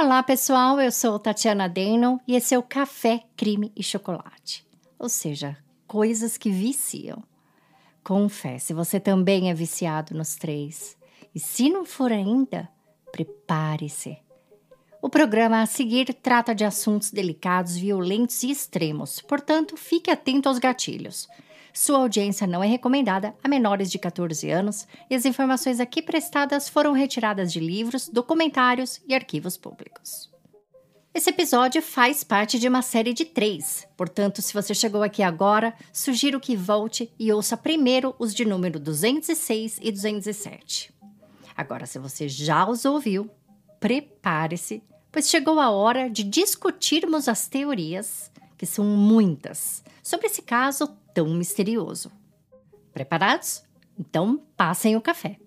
Olá, pessoal, eu sou Tatiana Deno e esse é o Café, Crime e Chocolate. Ou seja, coisas que viciam. Confesse, você também é viciado nos três. E se não for ainda, prepare-se. O programa a seguir trata de assuntos delicados, violentos e extremos, portanto, fique atento aos gatilhos. Sua audiência não é recomendada a menores de 14 anos e as informações aqui prestadas foram retiradas de livros, documentários e arquivos públicos. Esse episódio faz parte de uma série de 3, portanto, se você chegou aqui agora, sugiro que volte e ouça primeiro os de número 206 e 207. Agora, se você já os ouviu, prepare-se, pois chegou a hora de discutirmos as teorias, que são muitas, sobre esse caso tão misterioso. Preparados? Então, passem o café.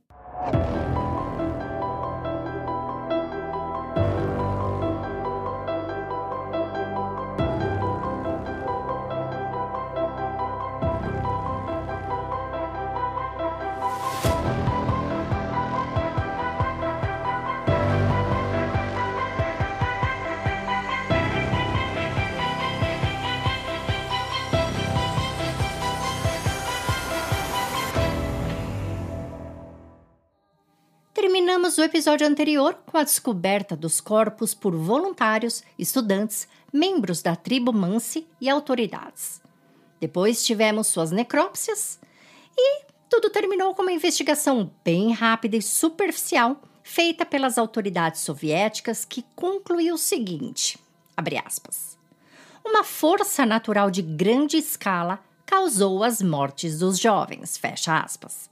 Terminamos o episódio anterior com a descoberta dos corpos por voluntários, estudantes, membros da tribo Mansi e autoridades. Depois tivemos suas necrópsias e tudo terminou com uma investigação bem rápida e superficial feita pelas autoridades soviéticas que concluiu o seguinte, abre aspas, uma força natural de grande escala causou as mortes dos jovens, fecha aspas.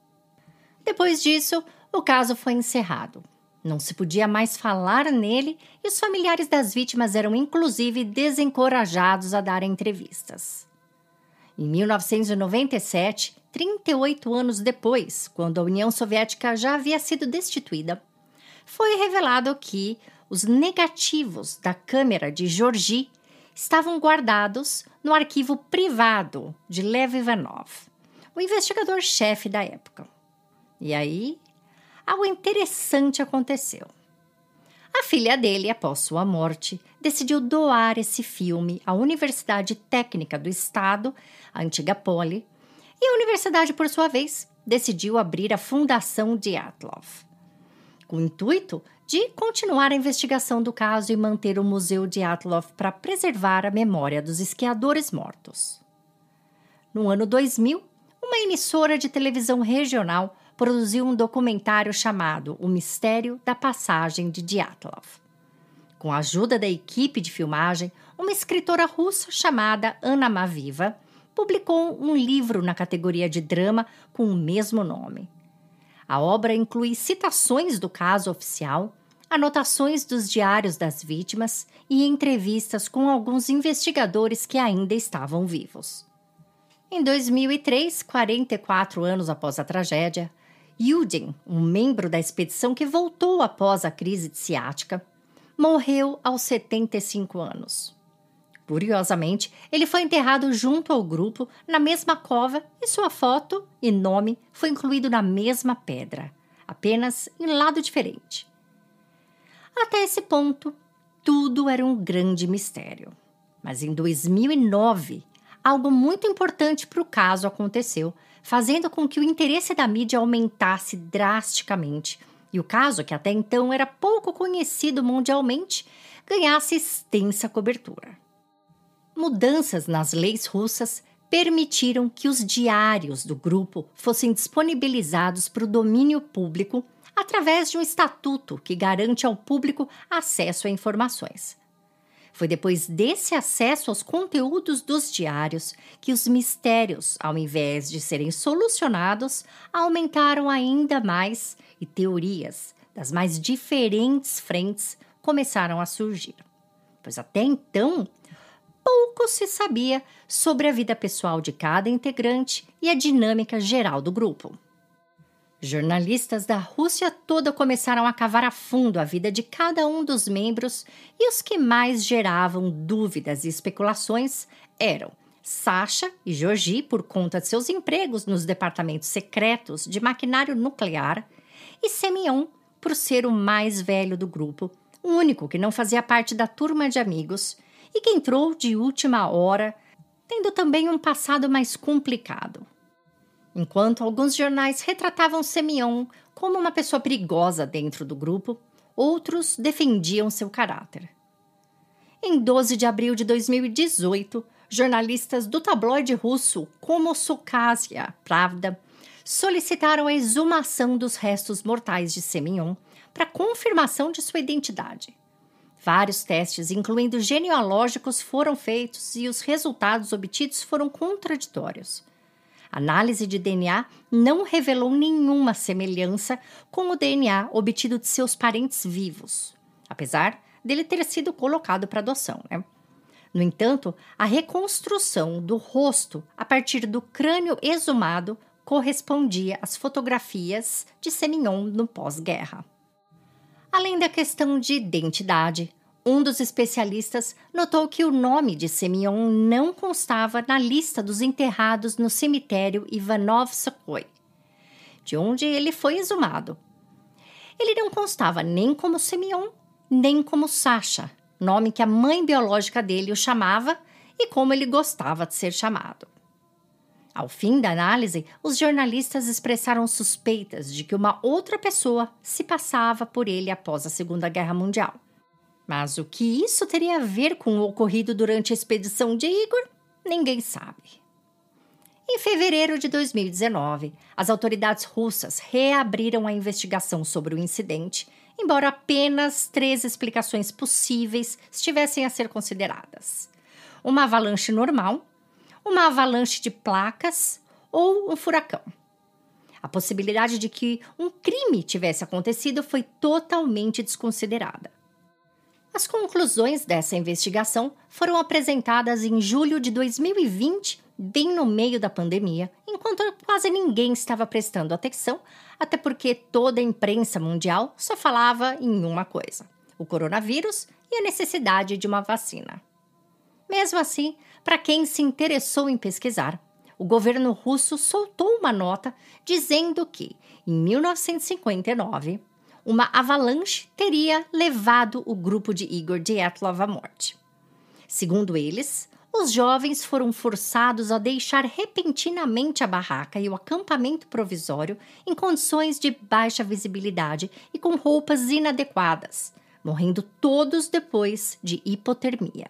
Depois disso, o caso foi encerrado. Não se podia mais falar nele e os familiares das vítimas eram inclusive desencorajados a dar entrevistas. Em 1997, 38 anos depois, quando a União Soviética já havia sido destituída, foi revelado que os negativos da câmera de Georgi estavam guardados no arquivo privado de Lev Ivanov, o investigador-chefe da época. E aí, algo interessante aconteceu. A filha dele, após sua morte, decidiu doar esse filme à Universidade Técnica do Estado, a antiga Poli, e a universidade, por sua vez, decidiu abrir a Fundação Dyatlov, com o intuito de continuar a investigação do caso e manter o Museu Dyatlov para preservar a memória dos esquiadores mortos. No ano 2000, uma emissora de televisão regional produziu um documentário chamado O Mistério da Passagem de Dyatlov. Com a ajuda da equipe de filmagem, uma escritora russa chamada Anna Maviva publicou um livro na categoria de drama com o mesmo nome. A obra inclui citações do caso oficial, anotações dos diários das vítimas e entrevistas com alguns investigadores que ainda estavam vivos. Em 2003, 44 anos após a tragédia, Yudin, um membro da expedição que voltou após a crise de ciática, morreu aos 75 anos. Curiosamente, ele foi enterrado junto ao grupo, na mesma cova, e sua foto e nome foi incluído na mesma pedra, apenas em lado diferente. Até esse ponto, tudo era um grande mistério. Mas em 2009, algo muito importante para o caso aconteceu, fazendo com que o interesse da mídia aumentasse drasticamente e o caso, que até então era pouco conhecido mundialmente, ganhasse extensa cobertura. Mudanças nas leis russas permitiram que os diários do grupo fossem disponibilizados para o domínio público através de um estatuto que garante ao público acesso a informações. Foi depois desse acesso aos conteúdos dos diários que os mistérios, ao invés de serem solucionados, aumentaram ainda mais e teorias das mais diferentes frentes começaram a surgir. Pois até então, pouco se sabia sobre a vida pessoal de cada integrante e a dinâmica geral do grupo. Jornalistas da Rússia toda começaram a cavar a fundo a vida de cada um dos membros e os que mais geravam dúvidas e especulações eram Sasha e Georgi por conta de seus empregos nos departamentos secretos de maquinário nuclear e Semyon por ser o mais velho do grupo, o único que não fazia parte da turma de amigos e que entrou de última hora, tendo também um passado mais complicado. Enquanto alguns jornais retratavam Semyon como uma pessoa perigosa dentro do grupo, outros defendiam seu caráter. Em 12 de abril de 2018, jornalistas do tabloide russo Komsomolskaya Pravda solicitaram a exumação dos restos mortais de Semyon para confirmação de sua identidade. Vários testes, incluindo genealógicos, foram feitos e os resultados obtidos foram contraditórios. A análise de DNA não revelou nenhuma semelhança com o DNA obtido de seus parentes vivos, apesar dele ter sido colocado para adoção, né? No entanto, a reconstrução do rosto a partir do crânio exumado correspondia às fotografias de Semyon no pós-guerra. Além da questão de identidade, um dos especialistas notou que o nome de Semyon não constava na lista dos enterrados no cemitério Ivanovskoye, de onde ele foi exumado. Ele não constava nem como Semyon, nem como Sasha, nome que a mãe biológica dele o chamava e como ele gostava de ser chamado. Ao fim da análise, os jornalistas expressaram suspeitas de que uma outra pessoa se passava por ele após a Segunda Guerra Mundial. Mas o que isso teria a ver com o ocorrido durante a expedição de Igor, ninguém sabe. Em fevereiro de 2019, as autoridades russas reabriram a investigação sobre o incidente, embora apenas 3 explicações possíveis estivessem a ser consideradas: uma avalanche normal, uma avalanche de placas ou um furacão. A possibilidade de que um crime tivesse acontecido foi totalmente desconsiderada. As conclusões dessa investigação foram apresentadas em julho de 2020, bem no meio da pandemia, enquanto quase ninguém estava prestando atenção, até porque toda a imprensa mundial só falava em uma coisa: o coronavírus e a necessidade de uma vacina. Mesmo assim, para quem se interessou em pesquisar, o governo russo soltou uma nota dizendo que, em 1959, uma avalanche teria levado o grupo de Igor Dyatlov à morte. Segundo eles, os jovens foram forçados a deixar repentinamente a barraca e o acampamento provisório em condições de baixa visibilidade e com roupas inadequadas, morrendo todos depois de hipotermia.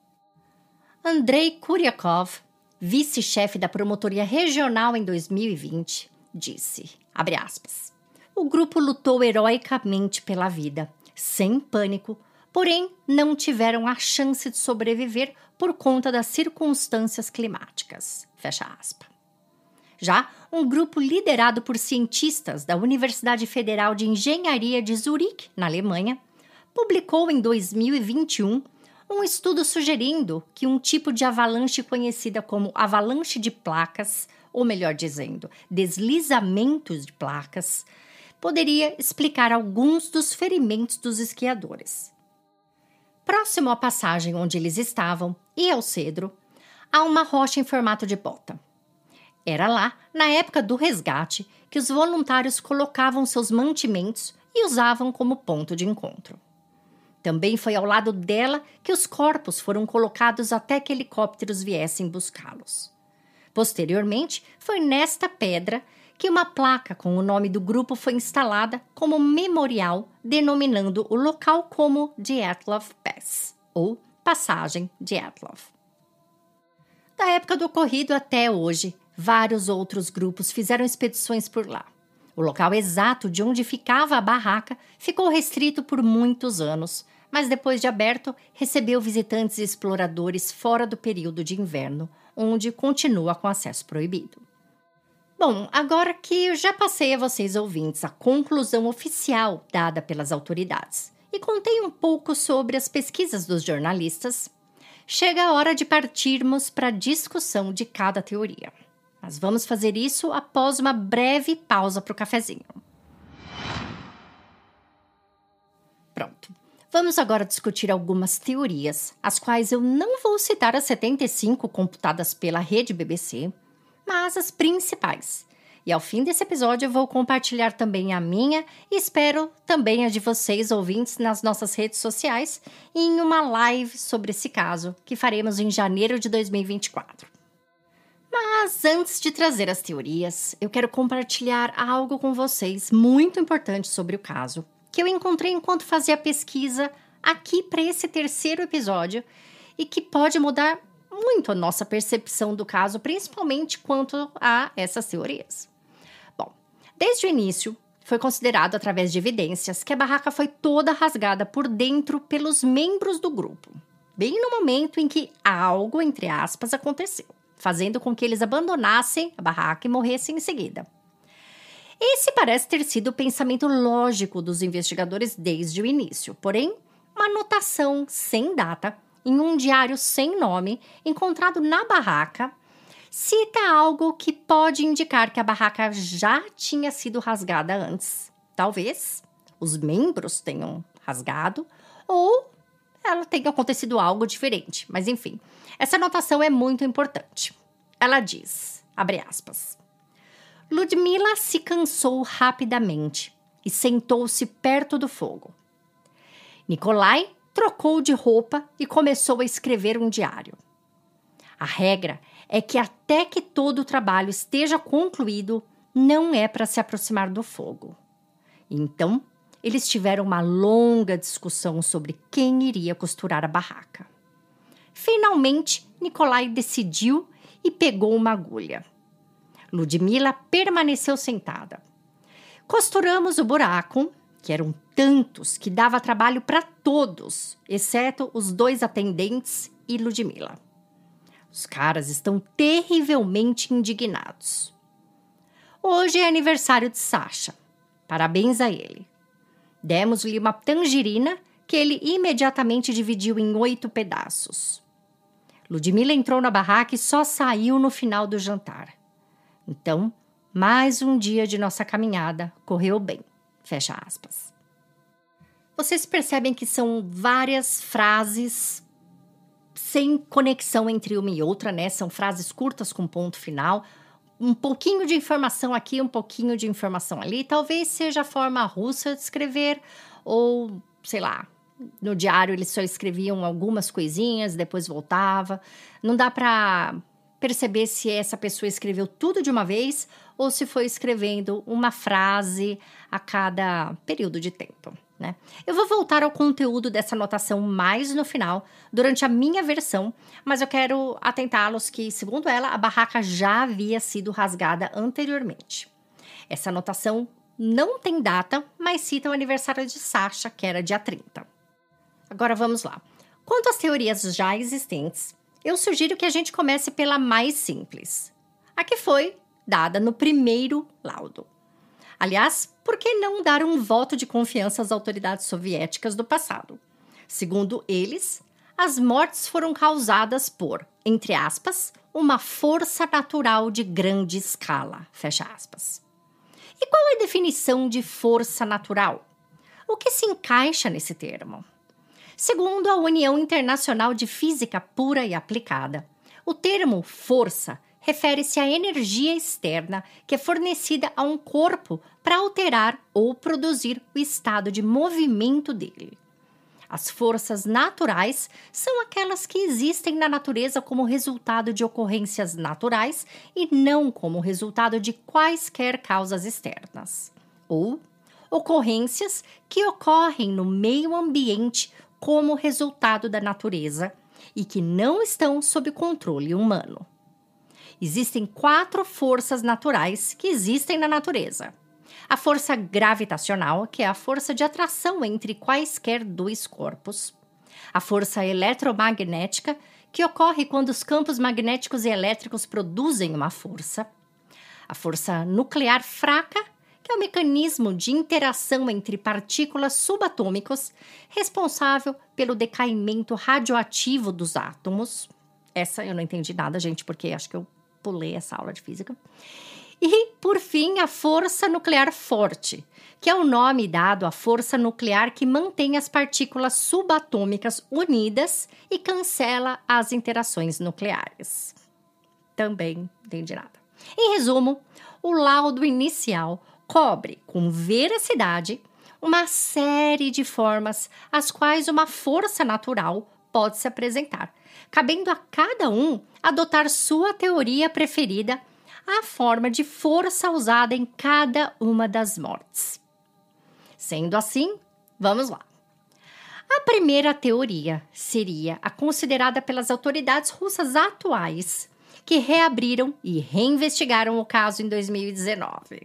Andrei Kuryakov, vice-chefe da Promotoria Regional em 2020, disse, abre aspas, o grupo lutou heroicamente pela vida, sem pânico, porém não tiveram a chance de sobreviver por conta das circunstâncias climáticas. Fecha aspas. Já um grupo liderado por cientistas da Universidade Federal de Engenharia de Zurique, na Alemanha, publicou em 2021 um estudo sugerindo que um tipo de avalanche conhecida como avalanche de placas, ou melhor dizendo, deslizamentos de placas, poderia explicar alguns dos ferimentos dos esquiadores. Próximo à passagem onde eles estavam e ao cedro, há uma rocha em formato de bota. Era lá, na época do resgate, que os voluntários colocavam seus mantimentos e usavam como ponto de encontro. Também foi ao lado dela que os corpos foram colocados até que helicópteros viessem buscá-los. Posteriormente, foi nesta pedra que uma placa com o nome do grupo foi instalada como memorial, denominando o local como Dyatlov Pass, ou Passagem Dyatlov. Da época do ocorrido até hoje, vários outros grupos fizeram expedições por lá. O local exato de onde ficava a barraca ficou restrito por muitos anos, mas depois de aberto, recebeu visitantes e exploradores fora do período de inverno, onde continua com acesso proibido. Bom, agora que eu já passei a vocês ouvintes a conclusão oficial dada pelas autoridades e contei um pouco sobre as pesquisas dos jornalistas, chega a hora de partirmos para a discussão de cada teoria. Mas vamos fazer isso após uma breve pausa para o cafezinho. Pronto. Vamos agora discutir algumas teorias, as quais eu não vou citar as 75 computadas pela rede BBC, mas as principais, E ao fim desse episódio eu vou compartilhar também a minha e espero também a de vocês, ouvintes, nas nossas redes sociais e em uma live sobre esse caso que faremos em janeiro de 2024. Mas antes de trazer as teorias, eu quero compartilhar algo com vocês muito importante sobre o caso, que eu encontrei enquanto fazia pesquisa aqui para esse terceiro episódio e que pode mudar muito a nossa percepção do caso, principalmente quanto a essas teorias. Bom, desde o início, foi considerado através de evidências que a barraca foi toda rasgada por dentro pelos membros do grupo, bem no momento em que algo, entre aspas, aconteceu, fazendo com que eles abandonassem a barraca e morressem em seguida. Esse parece ter sido o pensamento lógico dos investigadores desde o início, porém, uma anotação sem data em um diário sem nome encontrado na barraca cita algo que pode indicar que a barraca já tinha sido rasgada antes. Talvez os membros tenham rasgado ou ela tenha acontecido algo diferente. Mas enfim, essa anotação é muito importante. Ela diz, abre aspas, Ludmila se cansou rapidamente e sentou-se perto do fogo. Nikolai trocou de roupa e começou a escrever um diário. A regra é que até que todo o trabalho esteja concluído, não é para se aproximar do fogo. Então, eles tiveram uma longa discussão sobre quem iria costurar a barraca. Finalmente, Nikolai decidiu e pegou uma agulha. Ludmila permaneceu sentada. Costuramos o buraco, que eram tantos que dava trabalho para todos, exceto os 2 atendentes e Ludmila. Os caras estão terrivelmente indignados. Hoje é aniversário de Sasha. Parabéns a ele. Demos-lhe uma tangerina que ele imediatamente dividiu em 8 pedaços. Ludmila entrou na barraca e só saiu no final do jantar. Então, mais um dia de nossa caminhada correu bem. Fecha aspas. Vocês percebem que são várias frases sem conexão entre uma e outra, né? São frases curtas com ponto final. Um pouquinho de informação aqui, um pouquinho de informação ali. Talvez seja a forma russa de escrever ou, sei lá, no diário eles só escreviam algumas coisinhas, depois voltava. Não dá para perceber se essa pessoa escreveu tudo de uma vez ou se foi escrevendo uma frase a cada período de tempo, né? Eu vou voltar ao conteúdo dessa anotação mais no final, durante a minha versão, mas eu quero atentá-los que, segundo ela, a barraca já havia sido rasgada anteriormente. Essa anotação não tem data, mas cita o aniversário de Sasha, que era dia 30. Agora vamos lá. Quanto às teorias já existentes, eu sugiro que a gente comece pela mais simples, a que foi dada no primeiro laudo. Aliás, por que não dar um voto de confiança às autoridades soviéticas do passado? Segundo eles, as mortes foram causadas por, entre aspas, uma força natural de grande escala, fecha aspas. E qual é a definição de força natural? O que se encaixa nesse termo? Segundo a União Internacional de Física Pura e Aplicada, o termo força refere-se à energia externa que é fornecida a um corpo para alterar ou produzir o estado de movimento dele. As forças naturais são aquelas que existem na natureza como resultado de ocorrências naturais e não como resultado de quaisquer causas externas. Ou ocorrências que ocorrem no meio ambiente como resultado da natureza e que não estão sob controle humano. Existem 4 forças naturais que existem na natureza. A força gravitacional, que é a força de atração entre quaisquer 2 corpos. A força eletromagnética, que ocorre quando os campos magnéticos e elétricos produzem uma força. A força nuclear fraca, que é o mecanismo de interação entre partículas subatômicas responsável pelo decaimento radioativo dos átomos. Essa eu não entendi nada, gente, porque acho que eu pulei essa aula de física. E, por fim, a força nuclear forte, que é o nome dado à força nuclear que mantém as partículas subatômicas unidas e cancela as interações nucleares. Também não entendi nada. Em resumo, o laudo inicial cobre com veracidade uma série de formas às quais uma força natural pode se apresentar, cabendo a cada um adotar sua teoria preferida à forma de força usada em cada uma das mortes. Sendo assim, vamos lá. A primeira teoria seria a considerada pelas autoridades russas atuais, que reabriram e reinvestigaram o caso em 2019.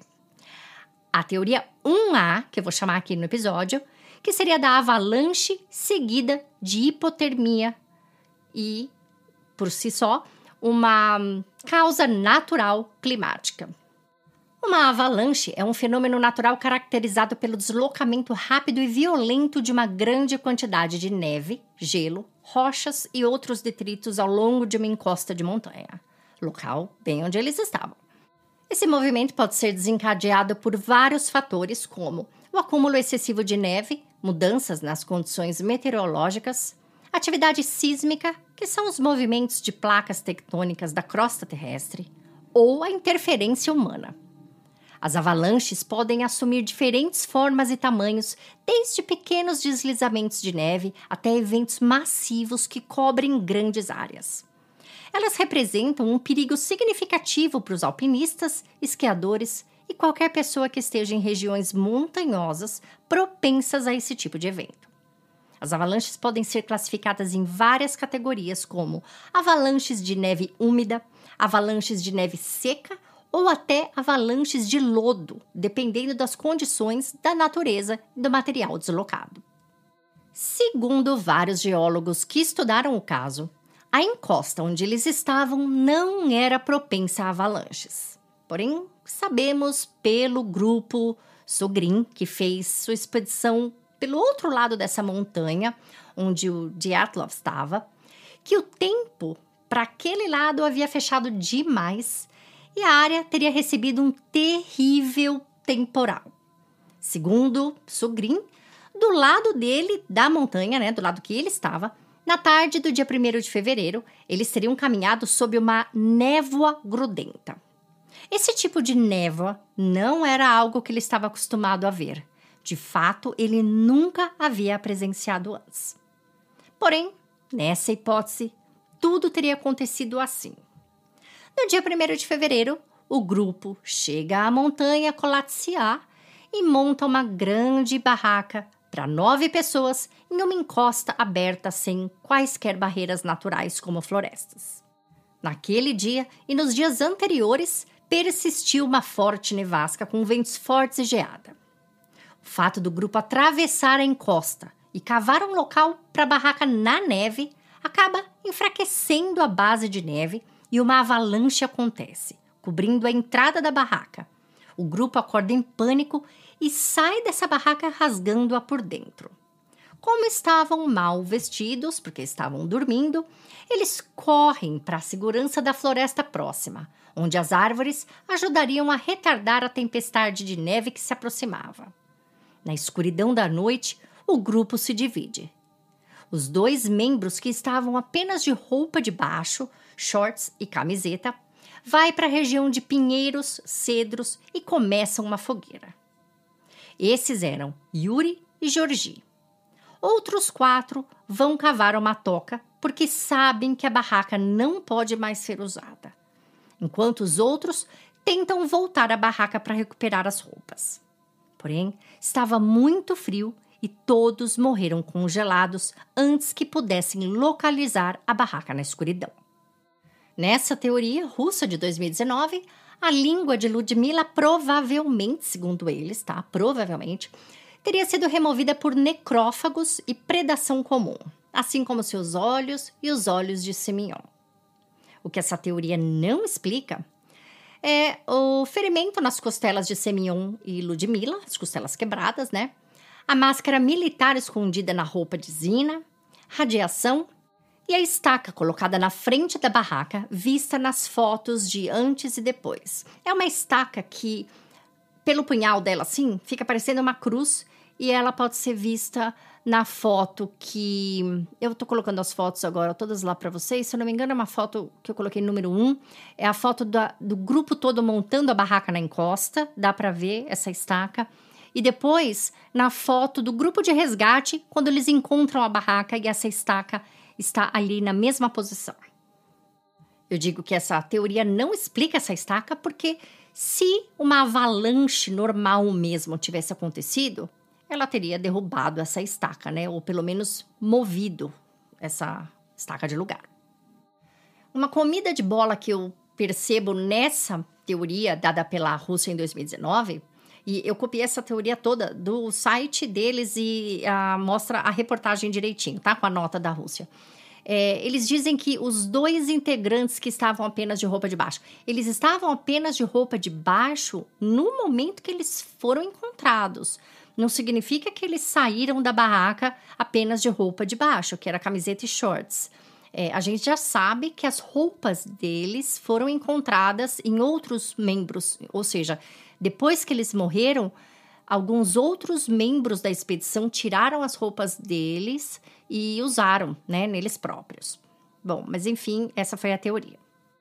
A teoria 1A, que eu vou chamar aqui no episódio, que seria da avalanche seguida de hipotermia e, por si só, uma causa natural climática. Uma avalanche é um fenômeno natural caracterizado pelo deslocamento rápido e violento de uma grande quantidade de neve, gelo, rochas e outros detritos ao longo de uma encosta de montanha, local bem onde eles estavam. Esse movimento pode ser desencadeado por vários fatores, como o acúmulo excessivo de neve, mudanças nas condições meteorológicas, atividade sísmica, que são os movimentos de placas tectônicas da crosta terrestre, ou a interferência humana. As avalanches podem assumir diferentes formas e tamanhos, desde pequenos deslizamentos de neve até eventos massivos que cobrem grandes áreas. Elas representam um perigo significativo para os alpinistas, esquiadores e qualquer pessoa que esteja em regiões montanhosas propensas a esse tipo de evento. As avalanches podem ser classificadas em várias categorias, como avalanches de neve úmida, avalanches de neve seca ou até avalanches de lodo, dependendo das condições da natureza e do material deslocado. Segundo vários geólogos que estudaram o caso, a encosta onde eles estavam não era propensa a avalanches. Porém, sabemos pelo grupo Sugrin, que fez sua expedição pelo outro lado dessa montanha, onde o Dyatlov estava, que o tempo para aquele lado havia fechado demais e a área teria recebido um terrível temporal. Segundo Sugrin, do lado dele, da montanha, do lado que ele estava, na tarde do dia 1º de fevereiro, eles teriam caminhado sob uma névoa grudenta. Esse tipo de névoa não era algo que ele estava acostumado a ver. De fato, ele nunca havia presenciado antes. Porém, nessa hipótese, tudo teria acontecido assim. No dia 1º de fevereiro, o grupo chega à montanha Kholat-Syar e monta uma grande barraca para 9 pessoas em uma encosta aberta sem quaisquer barreiras naturais como florestas. Naquele dia e nos dias anteriores, persistiu uma forte nevasca com ventos fortes e geada. O fato do grupo atravessar a encosta e cavar um local para a barraca na neve acaba enfraquecendo a base de neve e uma avalanche acontece, cobrindo a entrada da barraca. O grupo acorda em pânico e sai dessa barraca rasgando-a por dentro. Como estavam mal vestidos, porque estavam dormindo, eles correm para a segurança da floresta próxima, onde as árvores ajudariam a retardar a tempestade de neve que se aproximava. Na escuridão da noite, o grupo se divide. Os 2 membros que estavam apenas de roupa de baixo, shorts e camiseta, vai para a região de pinheiros, cedros e começam uma fogueira. Esses eram Yuri e Georgi. Outros 4 vão cavar uma toca porque sabem que a barraca não pode mais ser usada, enquanto os outros tentam voltar à barraca para recuperar as roupas. Porém, estava muito frio e todos morreram congelados antes que pudessem localizar a barraca na escuridão. Nessa teoria russa de 2019, a língua de Ludmila provavelmente, segundo eles, provavelmente, teria sido removida por necrófagos e predação comum, assim como seus olhos e os olhos de Semyon. O que essa teoria não explica é o ferimento nas costelas de Semyon e Ludmila, as costelas quebradas, a máscara militar escondida na roupa de Zina, radiação e a estaca colocada na frente da barraca, vista nas fotos de antes e depois. É uma estaca que, pelo punhal dela assim, fica parecendo uma cruz e ela pode ser vista na foto que... Eu tô colocando as fotos agora, todas lá para vocês. Se eu não me engano, é uma foto que eu coloquei número 1. É a foto do grupo todo montando a barraca na encosta. Dá para ver essa estaca. E depois, na foto do grupo de resgate, quando eles encontram a barraca e essa estaca está ali na mesma posição. Eu digo que essa teoria não explica essa estaca porque se uma avalanche normal mesmo tivesse acontecido, ela teria derrubado essa estaca, né? Ou pelo menos movido essa estaca de lugar. Uma comida de bola que eu percebo nessa teoria dada pela Rússia em 2019, e eu copiei essa teoria toda do site deles e mostra a reportagem direitinho, tá? Com a nota da Rússia. Eles dizem que os 2 integrantes que estavam apenas de roupa de baixo, eles estavam apenas de roupa de baixo no momento que eles foram encontrados. Não significa que eles saíram da barraca apenas de roupa de baixo, que era camiseta e shorts. A gente já sabe que as roupas deles foram encontradas em outros membros, ou seja, depois que eles morreram, alguns outros membros da expedição tiraram as roupas deles e usaram, né, neles próprios. Bom, mas enfim, essa foi a teoria.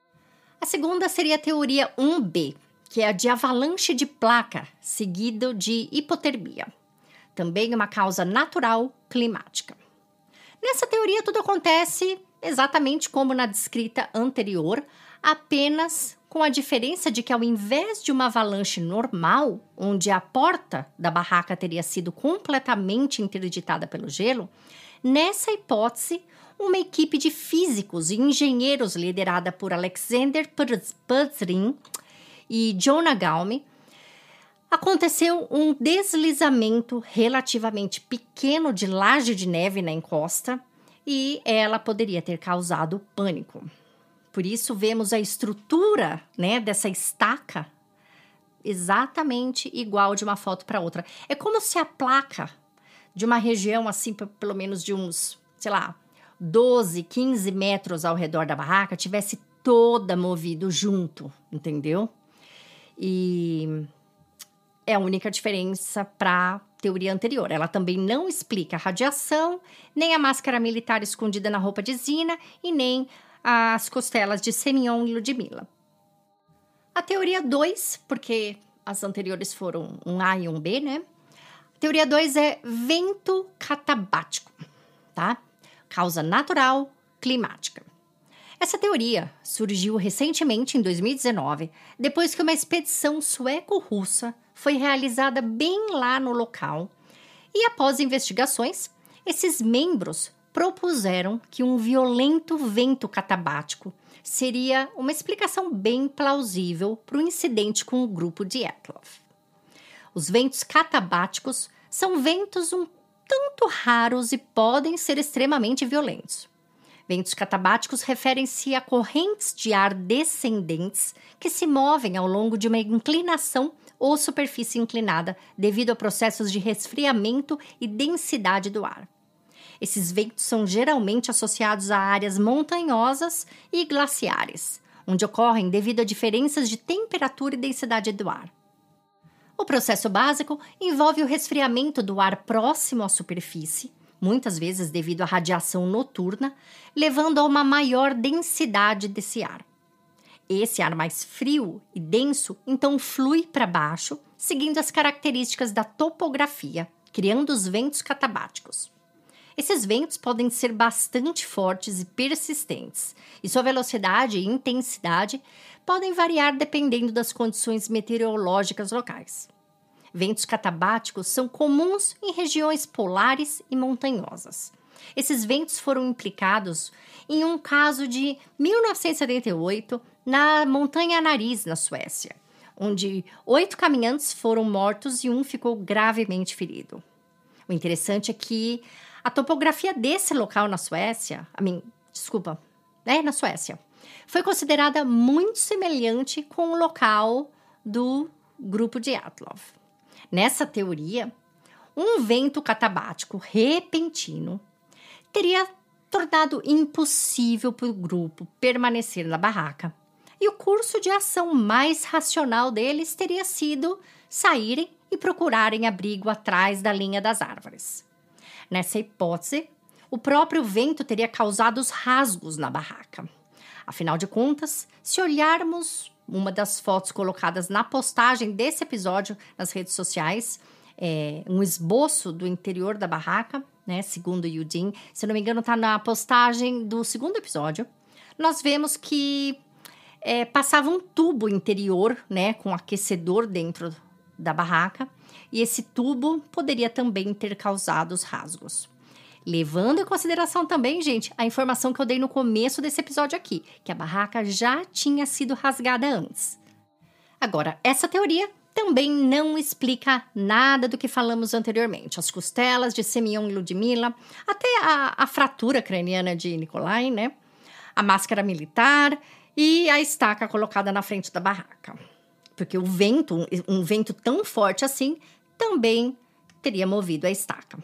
A segunda seria a teoria 1B, que é a de avalanche de placa, seguido de hipotermia. Também uma causa natural climática. Nessa teoria, tudo acontece exatamente como na descrita anterior, apenas com a diferença de que ao invés de uma avalanche normal, onde a porta da barraca teria sido completamente interditada pelo gelo, nessa hipótese, uma equipe de físicos e engenheiros liderada por Alexander Puzrin e Jonah Galmi, aconteceu um deslizamento relativamente pequeno de laje de neve na encosta e ela poderia ter causado pânico. Por isso, vemos a estrutura, né, dessa estaca exatamente igual de uma foto para outra. É como se a placa de uma região, assim, pelo menos de uns, 12, 15 metros ao redor da barraca, tivesse toda movido junto, entendeu? E é a única diferença para a teoria anterior. Ela também não explica a radiação, nem a máscara militar escondida na roupa de Zina e nem as costelas de Semyon e Ludmilla. A teoria 2, porque as anteriores foram um A e um B, né? A teoria 2 é vento catabático, tá? Causa natural climática. Essa teoria surgiu recentemente, em 2019, depois que uma expedição sueco-russa foi realizada bem lá no local e, após investigações, esses membros propuseram que um violento vento catabático seria uma explicação bem plausível para o incidente com o grupo de Dyatlov. Os ventos catabáticos são ventos um tanto raros e podem ser extremamente violentos. Ventos catabáticos referem-se a correntes de ar descendentes que se movem ao longo de uma inclinação ou superfície inclinada devido a processos de resfriamento e densidade do ar. Esses ventos são geralmente associados a áreas montanhosas e glaciares, onde ocorrem devido a diferenças de temperatura e densidade do ar. O processo básico envolve o resfriamento do ar próximo à superfície, muitas vezes devido à radiação noturna, levando a uma maior densidade desse ar. Esse ar mais frio e denso, então, flui para baixo, seguindo as características da topografia, criando os ventos catabáticos. Esses ventos podem ser bastante fortes e persistentes, e sua velocidade e intensidade podem variar dependendo das condições meteorológicas locais. Ventos catabáticos são comuns em regiões polares e montanhosas. Esses ventos foram implicados em um caso de 1978 na Montanha Nariz, na Suécia, onde 8 caminhantes foram mortos e um ficou gravemente ferido. O interessante é que a topografia desse local na Suécia, na Suécia, foi considerada muito semelhante com o local do grupo de Dyatlov. Nessa teoria, um vento catabático repentino teria tornado impossível para o grupo permanecer na barraca, e o curso de ação mais racional deles teria sido saírem e procurarem abrigo atrás da linha das árvores. Nessa hipótese, o próprio vento teria causado os rasgos na barraca. Afinal de contas, se olharmos uma das fotos colocadas na postagem desse episódio nas redes sociais, um esboço do interior da barraca, né, segundo o Eugene, se não me engano está na postagem do segundo episódio, nós vemos que passava um tubo interior, né, com aquecedor dentro da barraca, e esse tubo poderia também ter causado os rasgos. Levando em consideração também, gente, a informação que eu dei no começo desse episódio aqui, que a barraca já tinha sido rasgada antes. Agora, essa teoria também não explica nada do que falamos anteriormente. As costelas de Semyon e Ludmila, até a fratura craniana de Nikolai, né? A máscara militar e a estaca colocada na frente da barraca. Porque o vento, um vento tão forte assim, também teria movido a estaca.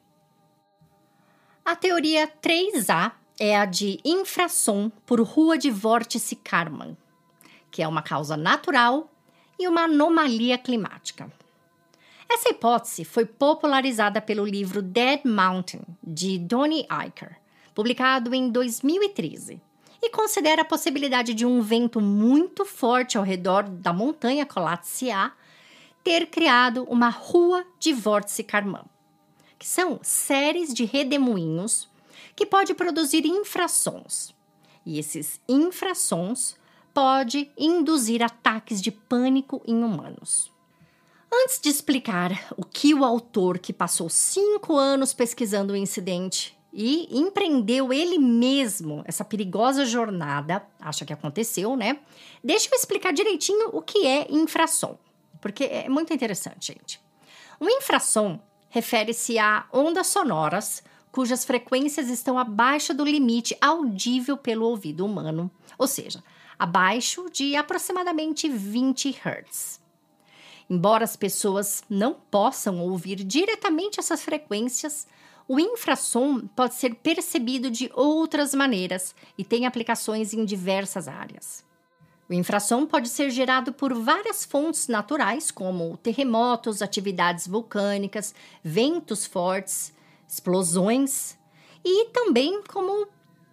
A teoria 3A é a de infrasom por rua de vórtice Kármán, que é uma causa natural e uma anomalia climática. Essa hipótese foi popularizada pelo livro Dead Mountain, de Donnie Eicher, publicado em 2013, e considera a possibilidade de um vento muito forte ao redor da montanha Kholat-Syar ter criado uma rua de vórtice Kármán, que são séries de redemoinhos que pode produzir infrassons. E esses infrassons podem induzir ataques de pânico em humanos. Antes de explicar o que o autor, que passou 5 anos pesquisando o incidente e empreendeu ele mesmo essa perigosa jornada, acha que aconteceu, né? Deixa eu explicar direitinho o que é infrassom, porque é muito interessante, gente. O infrassom refere-se a ondas sonoras cujas frequências estão abaixo do limite audível pelo ouvido humano, ou seja, abaixo de aproximadamente 20 Hz. Embora as pessoas não possam ouvir diretamente essas frequências, o infrassom pode ser percebido de outras maneiras e tem aplicações em diversas áreas. O infrassom pode ser gerado por várias fontes naturais, como terremotos, atividades vulcânicas, ventos fortes, explosões, e também como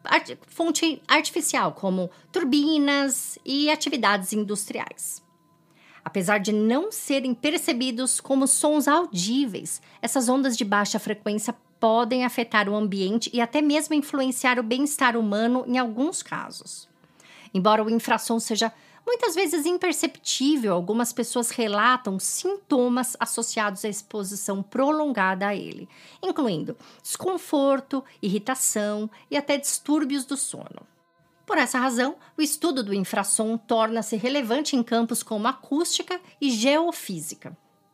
fonte artificial, como turbinas e atividades industriais. Apesar de não serem percebidos como sons audíveis, essas ondas de baixa frequência podem afetar o ambiente e até mesmo influenciar o bem-estar humano em alguns casos. Embora o infrassom seja muitas vezes imperceptível, algumas pessoas relatam sintomas associados à exposição prolongada a ele, incluindo desconforto, irritação e até distúrbios do sono. Por essa razão, o estudo do infrassom torna-se relevante em campos como acústica e geofísica.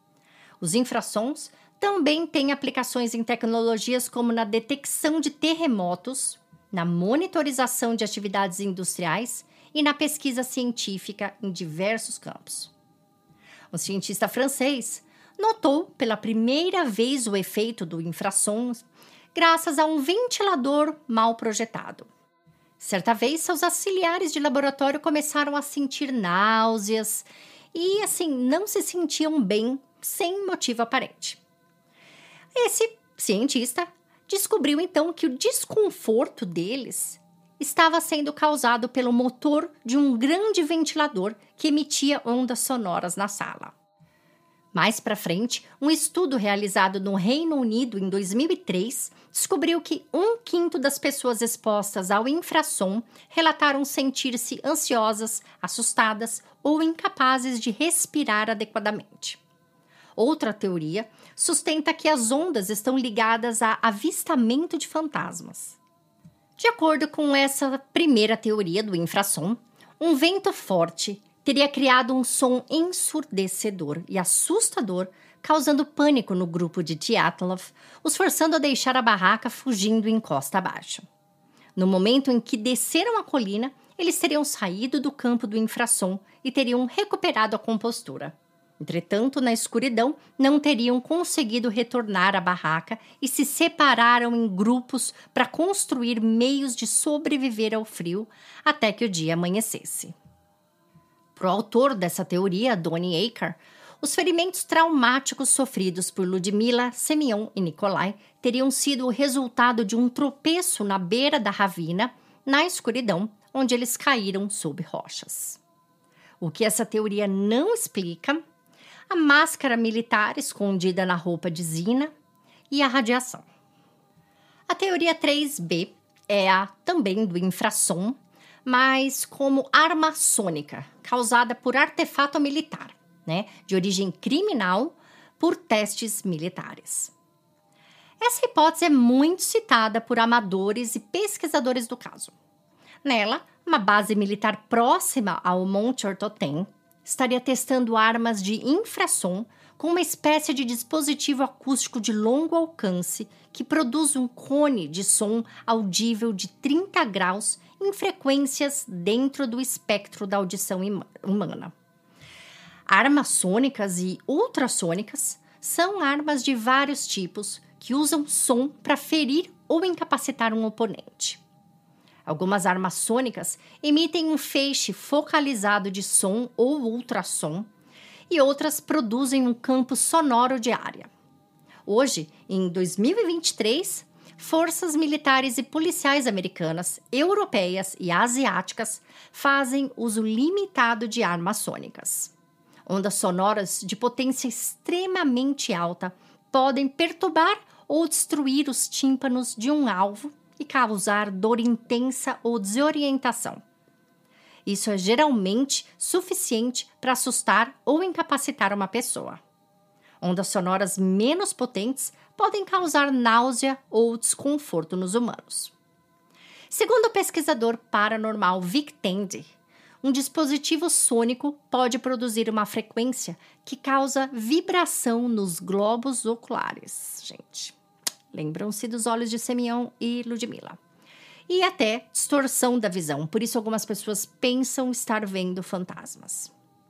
Os infrassons também têm aplicações em tecnologias como na detecção de terremotos, na monitorização de atividades industriais e na pesquisa científica em diversos campos. Um cientista francês notou pela primeira vez o efeito do infrassom graças a um ventilador mal projetado. Certa vez, seus auxiliares de laboratório começaram a sentir náuseas e, não se sentiam bem sem motivo aparente. Esse cientista descobriu, então, que o desconforto deles estava sendo causado pelo motor de um grande ventilador que emitia ondas sonoras na sala. Mais para frente, um estudo realizado no Reino Unido em 2003 descobriu que 1/5 das pessoas expostas ao infrassom relataram sentir-se ansiosas, assustadas ou incapazes de respirar adequadamente. Outra teoria sustenta que as ondas estão ligadas a avistamento de fantasmas. De acordo com essa primeira teoria do infrassom, um vento forte teria criado um som ensurdecedor e assustador, causando pânico no grupo de Dyatlov, os forçando a deixar a barraca fugindo em costa abaixo. No momento em que desceram a colina, eles teriam saído do campo do infrassom e teriam recuperado a compostura. Entretanto, na escuridão, não teriam conseguido retornar à barraca e se separaram em grupos para construir meios de sobreviver ao frio até que o dia amanhecesse. Para o autor dessa teoria, Donnie Eicher, Os ferimentos traumáticos sofridos por Ludmila, Semyon e Nikolai teriam sido o resultado de um tropeço na beira da ravina, na escuridão, onde eles caíram sob rochas. O que essa teoria não explica: a máscara militar escondida na roupa de Zina e a radiação. A teoria 3B é a também do infrassom, mas como arma sônica, causada por artefato militar, de origem criminal, por testes militares. Essa hipótese é muito citada por amadores e pesquisadores do caso. Nela, uma base militar próxima ao Monte Ortotem estaria testando armas de infrassom com uma espécie de dispositivo acústico de longo alcance que produz um cone de som audível de 30 graus em frequências dentro do espectro da audição humana. Armas sônicas e ultrassônicas são armas de vários tipos que usam som para ferir ou incapacitar um oponente. Algumas armas sônicas emitem um feixe focalizado de som ou ultrassom e outras produzem um campo sonoro de área. Hoje, em 2023, forças militares e policiais americanas, europeias e asiáticas fazem uso limitado de armas sônicas. Ondas sonoras de potência extremamente alta podem perturbar ou destruir os tímpanos de um alvo e causar dor intensa ou desorientação. Isso é geralmente suficiente para assustar ou incapacitar uma pessoa. Ondas sonoras menos potentes podem causar náusea ou desconforto nos humanos. Segundo o pesquisador paranormal Vic Tandy, um dispositivo sônico pode produzir uma frequência que causa vibração nos globos oculares. Gente, lembram-se dos olhos de Semyon e Ludmila. E até distorção da visão, por isso algumas pessoas pensam estar vendo fantasmas.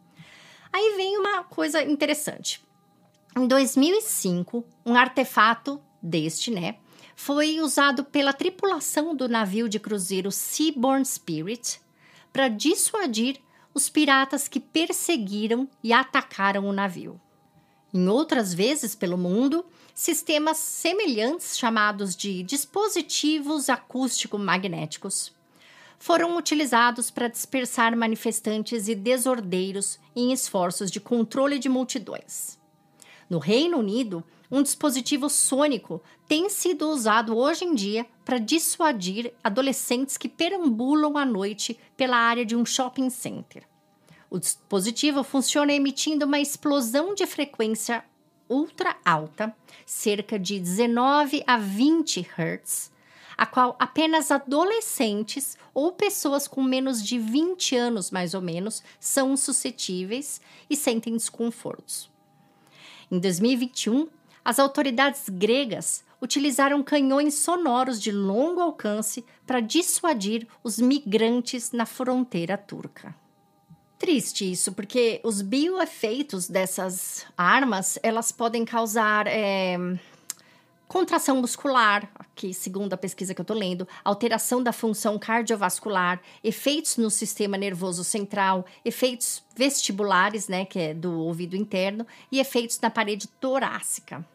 Aí vem uma coisa interessante. Em 2005, um artefato deste, foi usado pela tripulação do navio de cruzeiro Seabourn Spirit para dissuadir os piratas que perseguiram e atacaram o navio. Em outras vezes pelo mundo, sistemas semelhantes chamados de dispositivos acústico-magnéticos foram utilizados para dispersar manifestantes e desordeiros em esforços de controle de multidões. No Reino Unido, um dispositivo sônico tem sido usado hoje em dia para dissuadir adolescentes que perambulam à noite pela área de um shopping center. O dispositivo funciona emitindo uma explosão de frequência ultra alta, cerca de 19 a 20 Hz, a qual apenas adolescentes ou pessoas com menos de 20 anos, mais ou menos, são suscetíveis e sentem desconfortos. Em 2021, as autoridades gregas utilizaram canhões sonoros de longo alcance para dissuadir os migrantes na fronteira turca. Triste isso, porque os bioefeitos dessas armas, elas podem causar contração muscular, que segundo a pesquisa que eu estou lendo, alteração da função cardiovascular, efeitos no sistema nervoso central, efeitos vestibulares, que é do ouvido interno, e efeitos na parede torácica.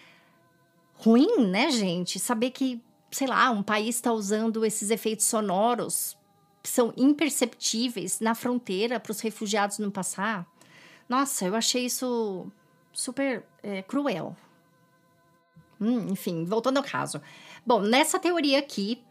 Ruim, gente? Saber que, um país está usando esses efeitos sonoros que são imperceptíveis na fronteira para os refugiados não passar. Nossa, eu achei isso super cruel. Enfim, voltando ao caso. Bom, nessa teoria aqui,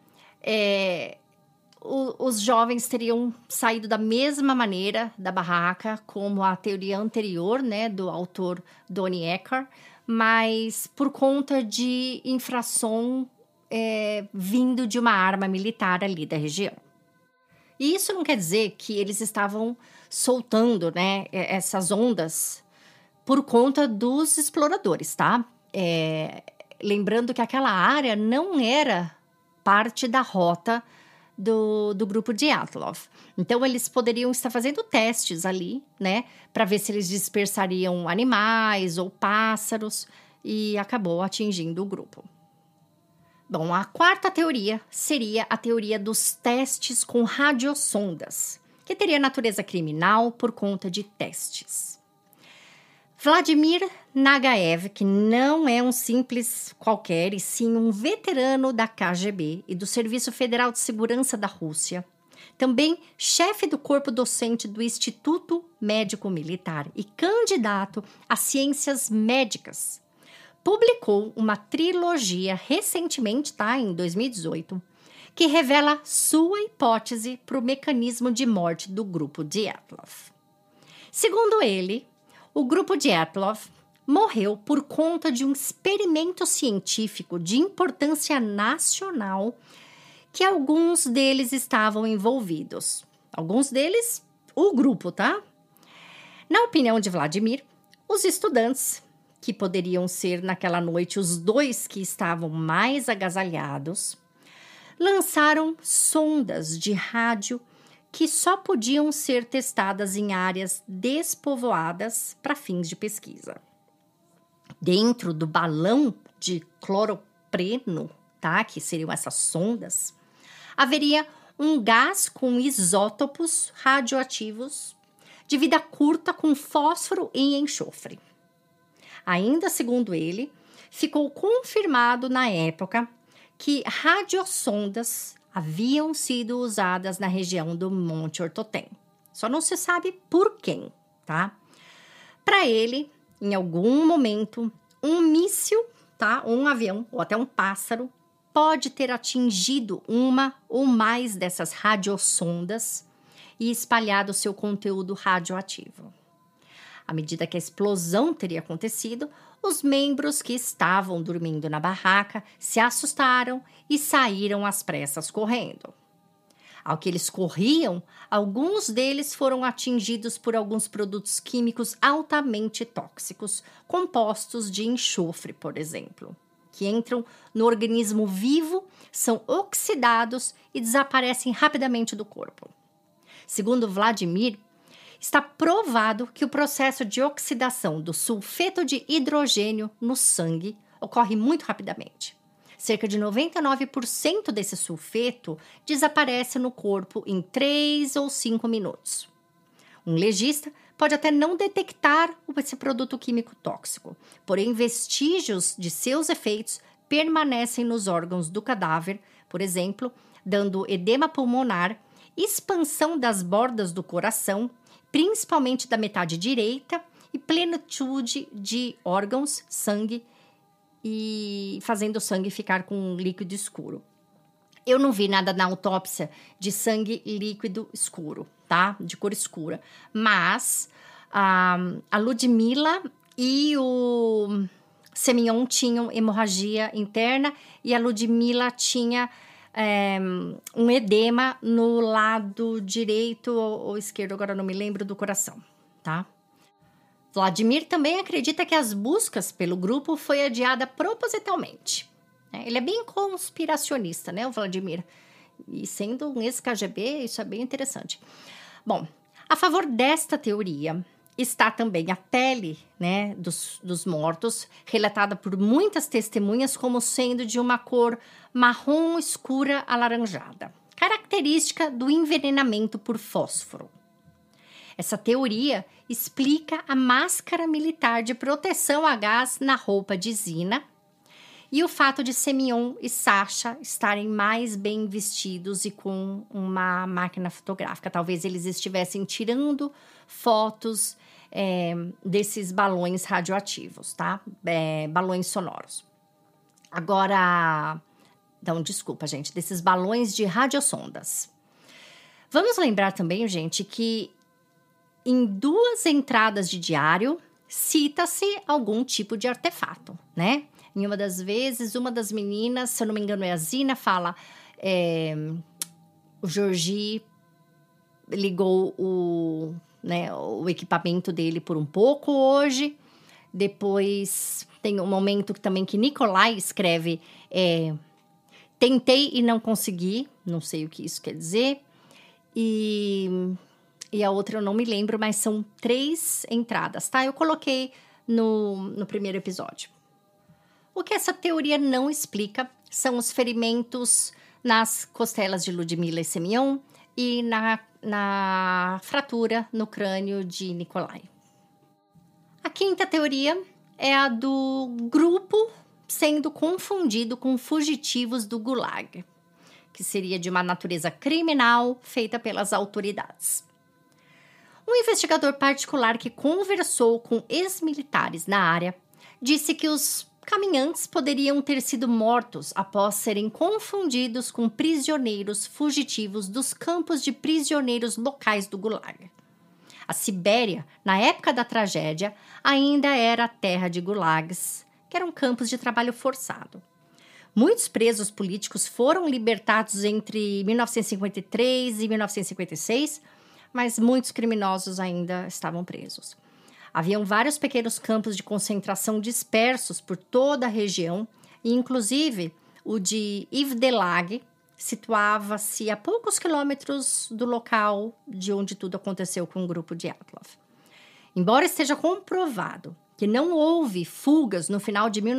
os jovens teriam saído da mesma maneira da barraca como a teoria anterior, do autor Donnie Ecker, mas por conta de infrasom vindo de uma arma militar ali da região. E isso não quer dizer que eles estavam soltando, essas ondas por conta dos exploradores, tá? Lembrando que aquela área não era parte da rota do grupo Dyatlov. Então, eles poderiam estar fazendo testes ali, para ver se eles dispersariam animais ou pássaros, e acabou atingindo o grupo. Bom, a quarta teoria seria a teoria dos testes com radiosondas, que teria natureza criminal por conta de testes. Vladimir Nagaev, que não é um simples qualquer, e sim um veterano da KGB e do Serviço Federal de Segurança da Rússia, também chefe do corpo docente do Instituto Médico Militar e candidato a ciências médicas, publicou uma trilogia recentemente, em 2018, que revela sua hipótese para o mecanismo de morte do grupo Dyatlov. Segundo ele, o grupo Dyatlov morreu por conta de um experimento científico de importância nacional que alguns deles estavam envolvidos. Alguns deles, o grupo, tá? Na opinião de Vladimir, os estudantes, que poderiam ser naquela noite os dois que estavam mais agasalhados, lançaram sondas de rádio que só podiam ser testadas em áreas despovoadas para fins de pesquisa. Dentro do balão de cloropreno, que seriam essas sondas, haveria um gás com isótopos radioativos de vida curta com fósforo e enxofre. Ainda segundo ele, ficou confirmado na época que radiosondas haviam sido usadas na região do Monte Ortotém. Só não se sabe por quem, tá? Para ele, em algum momento, um míssil, um avião ou até um pássaro pode ter atingido uma ou mais dessas radiosondas e espalhado seu conteúdo radioativo. À medida que a explosão teria acontecido, os membros que estavam dormindo na barraca se assustaram e saíram às pressas correndo. Ao que eles corriam, alguns deles foram atingidos por alguns produtos químicos altamente tóxicos, compostos de enxofre, por exemplo, que entram no organismo vivo, são oxidados e desaparecem rapidamente do corpo. Segundo Vladimir, está provado que o processo de oxidação do sulfeto de hidrogênio no sangue ocorre muito rapidamente. Cerca de 99% desse sulfeto desaparece no corpo em 3 ou 5 minutos. Um legista pode até não detectar esse produto químico tóxico, porém vestígios de seus efeitos permanecem nos órgãos do cadáver, por exemplo, dando edema pulmonar, expansão das bordas do coração, principalmente da metade direita, e plenitude de órgãos, sangue, e fazendo o sangue ficar com um líquido escuro. Eu não vi nada na autópsia de sangue líquido escuro, de cor escura. Mas a Ludmila e o Semyon tinham hemorragia interna e a Ludmila tinha um edema no lado direito ou esquerdo, agora não me lembro, do coração, Vladimir também acredita que as buscas pelo grupo foi adiada propositalmente. Ele é bem conspiracionista, o Vladimir? E sendo um ex-KGB, isso é bem interessante. Bom, a favor desta teoria está também a pele, dos mortos, relatada por muitas testemunhas como sendo de uma cor marrom escura alaranjada, característica do envenenamento por fósforo. Essa teoria explica a máscara militar de proteção a gás na roupa de Zina e o fato de Semyon e Sasha estarem mais bem vestidos e com uma máquina fotográfica. Talvez eles estivessem tirando fotos desses balões radioativos, balões sonoros. Agora, desculpa, gente, desses balões de radiosondas. Vamos lembrar também, gente, que em 2 entradas de diário cita-se algum tipo de artefato, Em uma das vezes, uma das meninas, se eu não me engano é a Zina, fala o Georgi ligou o equipamento dele por um pouco hoje. Depois tem um momento também que Nikolai escreve tentei e não consegui, não sei o que isso quer dizer. E a outra eu não me lembro, mas são 3 entradas, Eu coloquei no primeiro episódio. O que essa teoria não explica são os ferimentos nas costelas de Ludmila e Semyon e na fratura no crânio de Nikolai. A quinta teoria é a do grupo sendo confundido com fugitivos do Gulag, que seria de uma natureza criminal feita pelas autoridades. Um investigador particular que conversou com ex-militares na área disse que os caminhantes poderiam ter sido mortos após serem confundidos com prisioneiros fugitivos dos campos de prisioneiros locais do Gulag. A Sibéria, na época da tragédia, ainda era terra de gulags, que eram campos de trabalho forçado. Muitos presos políticos foram libertados entre 1953 e 1956, mas muitos criminosos ainda estavam presos. Haviam vários pequenos campos de concentração dispersos por toda a região, e inclusive o de Yvdelag situava-se a poucos quilômetros do local de onde tudo aconteceu com o grupo Dyatlov. Embora esteja comprovado que não houve fugas no final de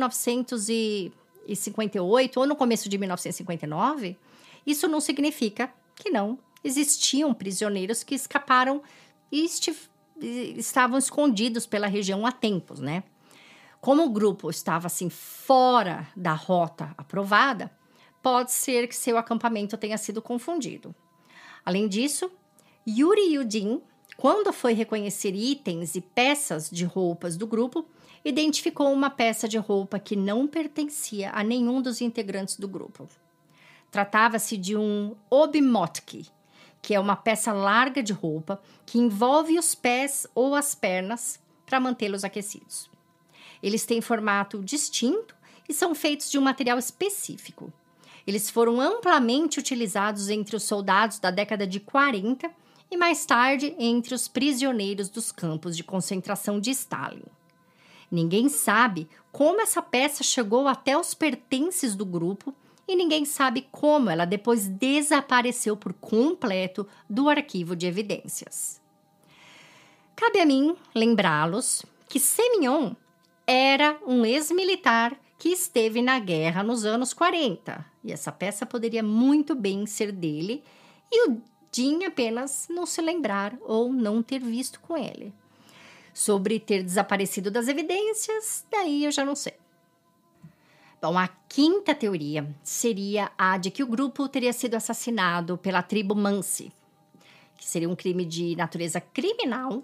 1958 ou no começo de 1959, isso não significa que não existiam prisioneiros que escaparam e estavam escondidos pela região há tempos, né? Como o grupo estava assim fora da rota aprovada, pode ser que seu acampamento tenha sido confundido. Além disso, Yuri Yudin, quando foi reconhecer itens e peças de roupas do grupo, identificou uma peça de roupa que não pertencia a nenhum dos integrantes do grupo. Tratava-se de um obmotki, que é uma peça larga de roupa que envolve os pés ou as pernas para mantê-los aquecidos. Eles têm formato distinto e são feitos de um material específico. Eles foram amplamente utilizados entre os soldados da década de 40 e mais tarde entre os prisioneiros dos campos de concentração de Stalin. Ninguém sabe como essa peça chegou até os pertences do grupo e ninguém sabe como ela depois desapareceu por completo do arquivo de evidências. Cabe a mim lembrá-los que Semyon era um ex-militar que esteve na guerra nos anos 40. E essa peça poderia muito bem ser dele e o Jim apenas não se lembrar ou não ter visto com ele. Sobre ter desaparecido das evidências, daí eu já não sei. Bom, a quinta teoria seria a de que o grupo teria sido assassinado pela tribo Mansi, que seria um crime de natureza criminal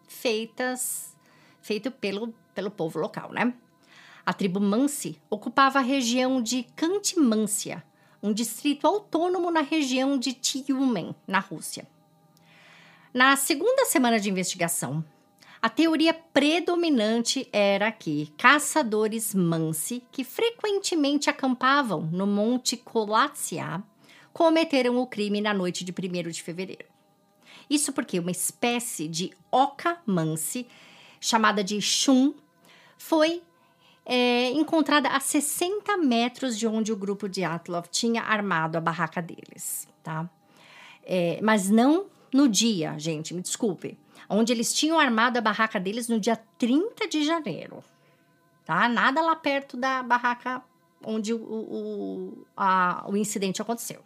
feito pelo povo local, né? A tribo Mansi ocupava a região de Khanty-Mansiysk, um distrito autônomo na região de Tyumen, na Rússia. Na segunda semana de investigação, a teoria predominante era que caçadores Mansi, que frequentemente acampavam no Monte Kolatsia, cometeram o crime na noite de 1º de fevereiro. Isso porque uma espécie de oca Mansi, chamada de Shun, foi encontrada a 60 metros de onde o grupo Dyatlov tinha armado a barraca deles, tá? Mas não no dia, gente, me desculpe. Onde eles tinham armado a barraca deles no dia 30 de janeiro, tá? Nada lá perto da barraca onde o incidente aconteceu.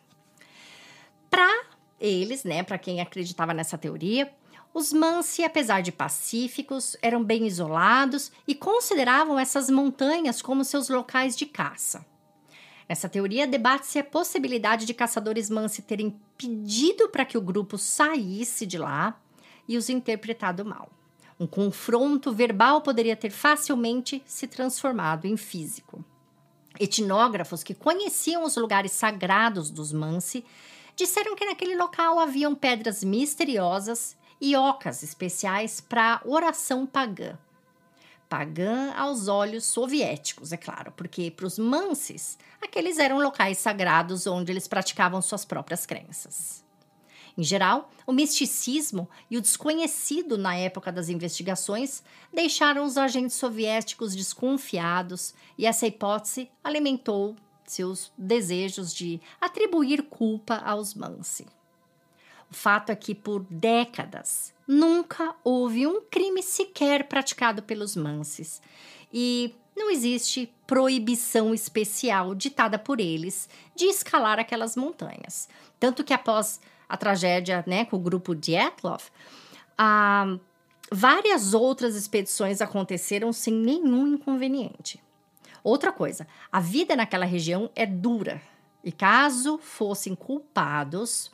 Para eles, né, para quem acreditava nessa teoria, os Mansi, apesar de pacíficos, eram bem isolados e consideravam essas montanhas como seus locais de caça. Nessa teoria, debate-se a possibilidade de caçadores Mansi terem pedido para que o grupo saísse de lá e os interpretado mal. Um confronto verbal poderia ter facilmente se transformado em físico. Etnógrafos que conheciam os lugares sagrados dos Mansi disseram que naquele local haviam pedras misteriosas e ocas especiais para oração pagã. Pagã aos olhos soviéticos, é claro, porque para os Mansis, aqueles eram locais sagrados onde eles praticavam suas próprias crenças. Em geral, o misticismo e o desconhecido na época das investigações deixaram os agentes soviéticos desconfiados e essa hipótese alimentou seus desejos de atribuir culpa aos Mansi. O fato é que, por décadas, nunca houve um crime sequer praticado pelos Mansis e não existe proibição especial ditada por eles de escalar aquelas montanhas. Tanto que após a tragédia, né, com o grupo Dyatlov, Várias outras expedições aconteceram sem nenhum inconveniente. Outra coisa, a vida naquela região é dura. E caso fossem culpados,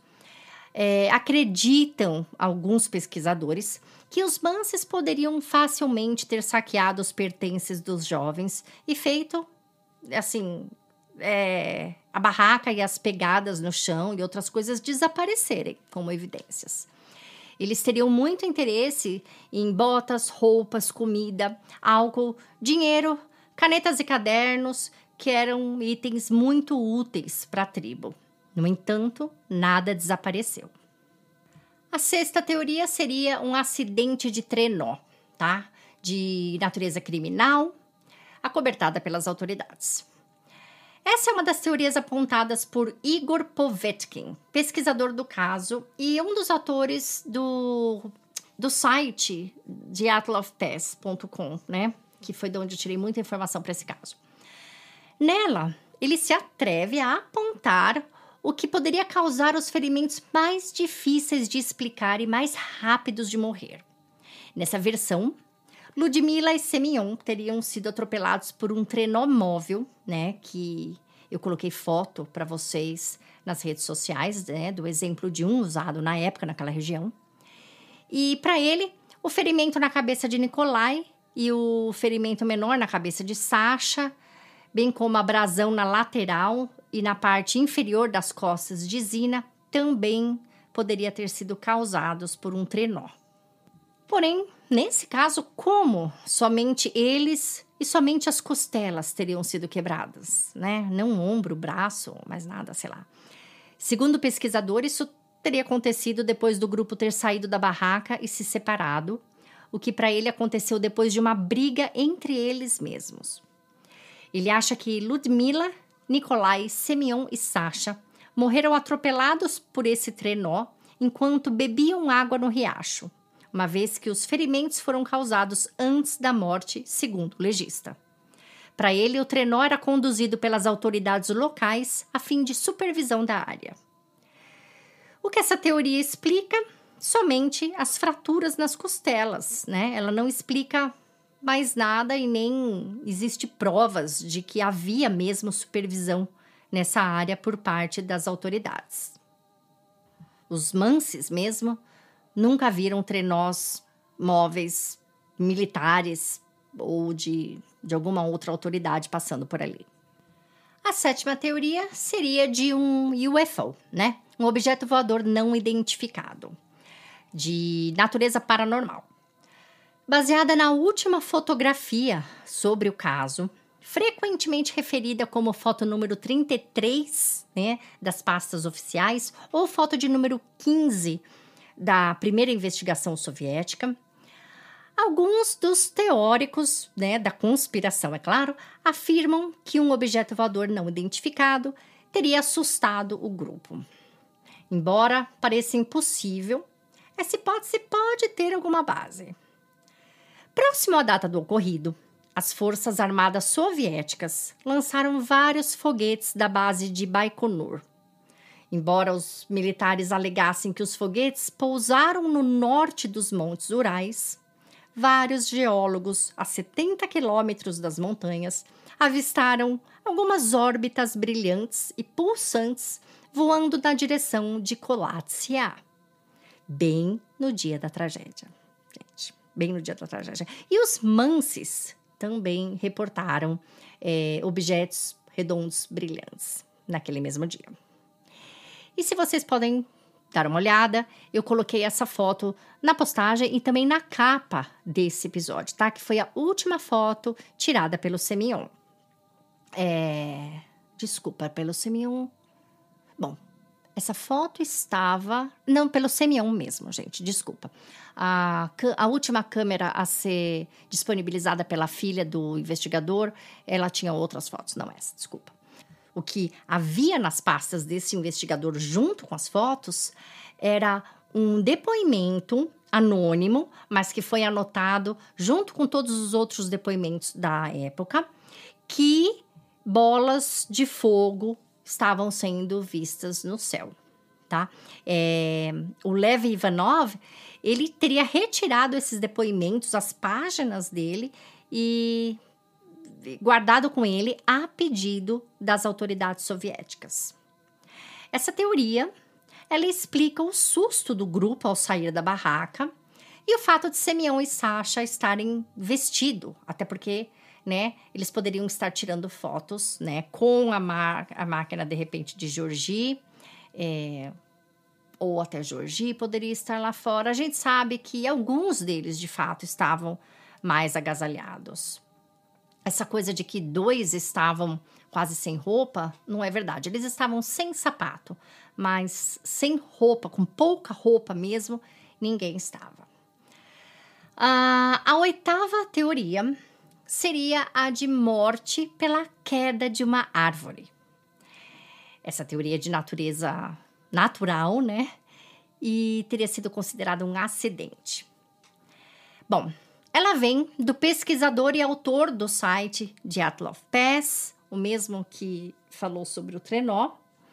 acreditam alguns pesquisadores que os Mansis poderiam facilmente ter saqueado os pertences dos jovens e feito, assim, a barraca e as pegadas no chão e outras coisas desaparecerem como evidências. Eles teriam muito interesse em botas, roupas, comida, álcool, dinheiro, canetas e cadernos, que eram itens muito úteis para a tribo. No entanto, nada desapareceu. A sexta teoria seria um acidente de trenó, tá? De natureza criminal, acobertada pelas autoridades. Essa é uma das teorias apontadas por Igor Povetkin, pesquisador do caso e um dos autores do site diatlofpass.com, né? Que foi de onde eu tirei muita informação para esse caso. Nela, ele se atreve a apontar o que poderia causar os ferimentos mais difíceis de explicar e mais rápidos de morrer. Nessa versão, Ludmila e Semyon teriam sido atropelados por um trenó móvel, né, que eu coloquei foto para vocês nas redes sociais, né, do exemplo de um usado na época naquela região. E para ele, o ferimento na cabeça de Nikolai e o ferimento menor na cabeça de Sasha, bem como a abrasão na lateral e na parte inferior das costas de Zina, também poderia ter sido causados por um trenó. Porém, nesse caso, como somente eles e somente as costelas teriam sido quebradas, né? Não o ombro, o braço, mais nada, sei lá. Segundo pesquisadores, isso teria acontecido depois do grupo ter saído da barraca e se separado, o que para ele aconteceu depois de uma briga entre eles mesmos. Ele acha que Ludmila, Nikolai, Semyon e Sasha morreram atropelados por esse trenó enquanto bebiam água no riacho, uma vez que os ferimentos foram causados antes da morte, segundo o legista. Para ele, o trenó era conduzido pelas autoridades locais a fim de supervisão da área. O que essa teoria explica? Somente as fraturas nas costelas, né? Ela não explica mais nada e nem existe provas de que havia mesmo supervisão nessa área por parte das autoridades. Os Mansis mesmo nunca viram trenós móveis militares ou de alguma outra autoridade passando por ali. A sétima teoria seria de um UFO, né? Um objeto voador não identificado, de natureza paranormal. Baseada na última fotografia sobre o caso, frequentemente referida como foto número 33, né, das pastas oficiais, ou foto de número 15 da primeira investigação soviética, alguns dos teóricos, né, da conspiração, é claro, afirmam que um objeto voador não identificado teria assustado o grupo. Embora pareça impossível, essa hipótese pode ter alguma base. Próximo à data do ocorrido, as Forças Armadas Soviéticas lançaram vários foguetes da base de Baikonur. Embora os militares alegassem que os foguetes pousaram no norte dos Montes Urais, vários geólogos a 70 quilômetros das montanhas avistaram algumas órbitas brilhantes e pulsantes voando na direção de Kholat-Syar, bem no dia da tragédia. Bem no dia da tragédia. E os Mansis também reportaram objetos redondos brilhantes naquele mesmo dia. E se vocês podem dar uma olhada, eu coloquei essa foto na postagem e também na capa desse episódio, tá? Que foi a última foto tirada pelo Semyon. Desculpa, pelo Semyon. Bom, essa foto estava... Não, pelo Semyon mesmo, gente, desculpa. A última câmera a ser disponibilizada pela filha do investigador, ela tinha outras fotos, não essa, desculpa. O que havia nas pastas desse investigador junto com as fotos era um depoimento anônimo, mas que foi anotado junto com todos os outros depoimentos da época, que bolas de fogo estavam sendo vistas no céu, tá? O Lev Ivanov, ele teria retirado esses depoimentos, as páginas dele, e guardado com ele a pedido das autoridades soviéticas. Essa teoria, ela explica o susto do grupo ao sair da barraca e o fato de Semyon e Sasha estarem vestidos, até porque, né, eles poderiam estar tirando fotos, né, com a máquina, de repente, de Georgie, ou até Georgie poderia estar lá fora. A gente sabe que alguns deles, de fato, estavam mais agasalhados. Essa coisa de que 2 estavam quase sem roupa, não é verdade. Eles estavam sem sapato, mas sem roupa, com pouca roupa mesmo, ninguém estava. A 8ª teoria seria a de morte pela queda de uma árvore. Essa teoria é de natureza natural, né? E teria sido considerada um acidente. Bom, ela vem do pesquisador e autor do site Dyatlov Pass, o mesmo que falou sobre o trenó.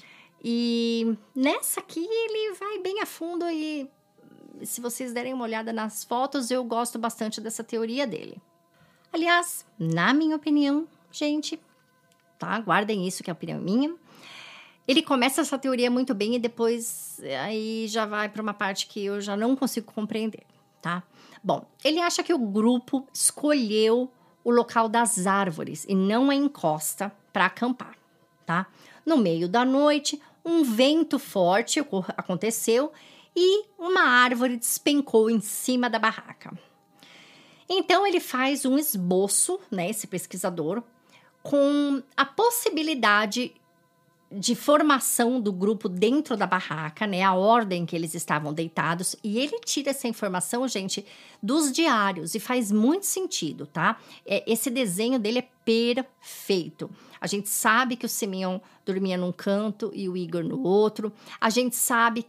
E nessa aqui ele vai bem a fundo e, se vocês derem uma olhada nas fotos, eu gosto bastante dessa teoria dele. Aliás, na minha opinião, gente, tá? Guardem isso que é a opinião minha. Ele começa essa teoria muito bem e depois aí já vai para uma parte que eu já não consigo compreender, tá? Bom, ele acha que o grupo escolheu o local das árvores e não a encosta para acampar, tá? No meio da noite, um vento forte aconteceu e uma árvore despencou em cima da barraca. Então, ele faz um esboço, né, esse pesquisador, com a possibilidade de formação do grupo dentro da barraca, né? A ordem que eles estavam deitados. E ele tira essa informação, gente, dos diários. E faz muito sentido, tá? Esse desenho dele é perfeito. A gente sabe que o Semyon dormia num canto e o Igor no outro. A gente sabe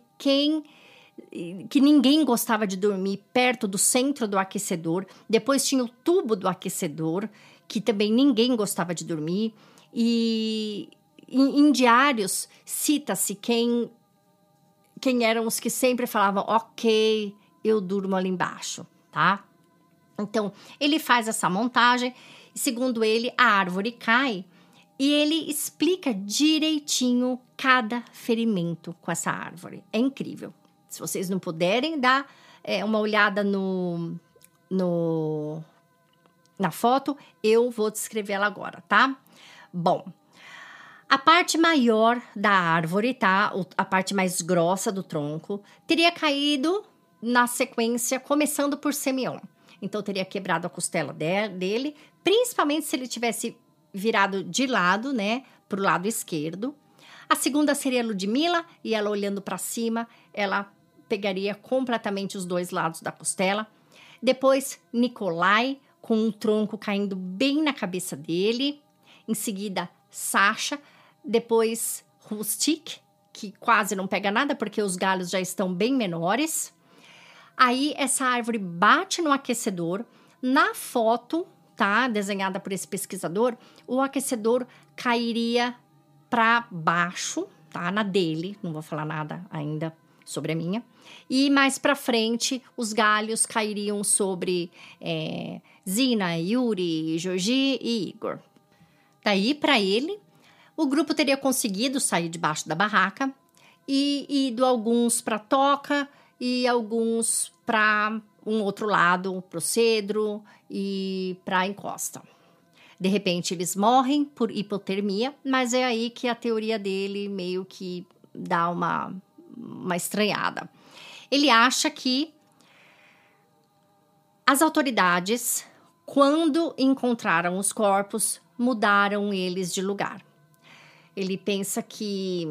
que ninguém gostava de dormir perto do centro do aquecedor. Depois tinha o tubo do aquecedor, que também ninguém gostava de dormir. E em diários, cita-se quem eram os que sempre falavam, ok, eu durmo ali embaixo, tá? Então, ele faz essa montagem, e segundo ele, a árvore cai, e ele explica direitinho cada ferimento com essa árvore. É incrível. Se vocês não puderem, dá uma olhada na foto, eu vou descrever ela agora, tá? Bom, a parte maior da árvore, tá? A parte mais grossa do tronco, teria caído na sequência, começando por Semyon. Então, teria quebrado a costela dele, principalmente se ele tivesse virado de lado, né? Pro lado esquerdo. A segunda seria a Ludmila, e ela olhando para cima, ela pegaria completamente os 2 lados da costela. Depois, Nikolai, com um tronco caindo bem na cabeça dele. Em seguida, Sasha. Depois, Rustik, que quase não pega nada, porque os galhos já estão bem menores. Aí, essa árvore bate no aquecedor. Na foto, tá? Desenhada por esse pesquisador, o aquecedor cairia para baixo, tá? Na dele, não vou falar nada ainda sobre a minha. E mais para frente, os galhos cairiam sobre Zina, Yuri, Georgie e Igor. Daí, para ele, o grupo teria conseguido sair debaixo da barraca e ido alguns para a toca e alguns para um outro lado, para o cedro e para a encosta. De repente, eles morrem por hipotermia, mas é aí que a teoria dele meio que dá uma estranhada. Ele acha que as autoridades, quando encontraram os corpos, mudaram eles de lugar. Ele pensa que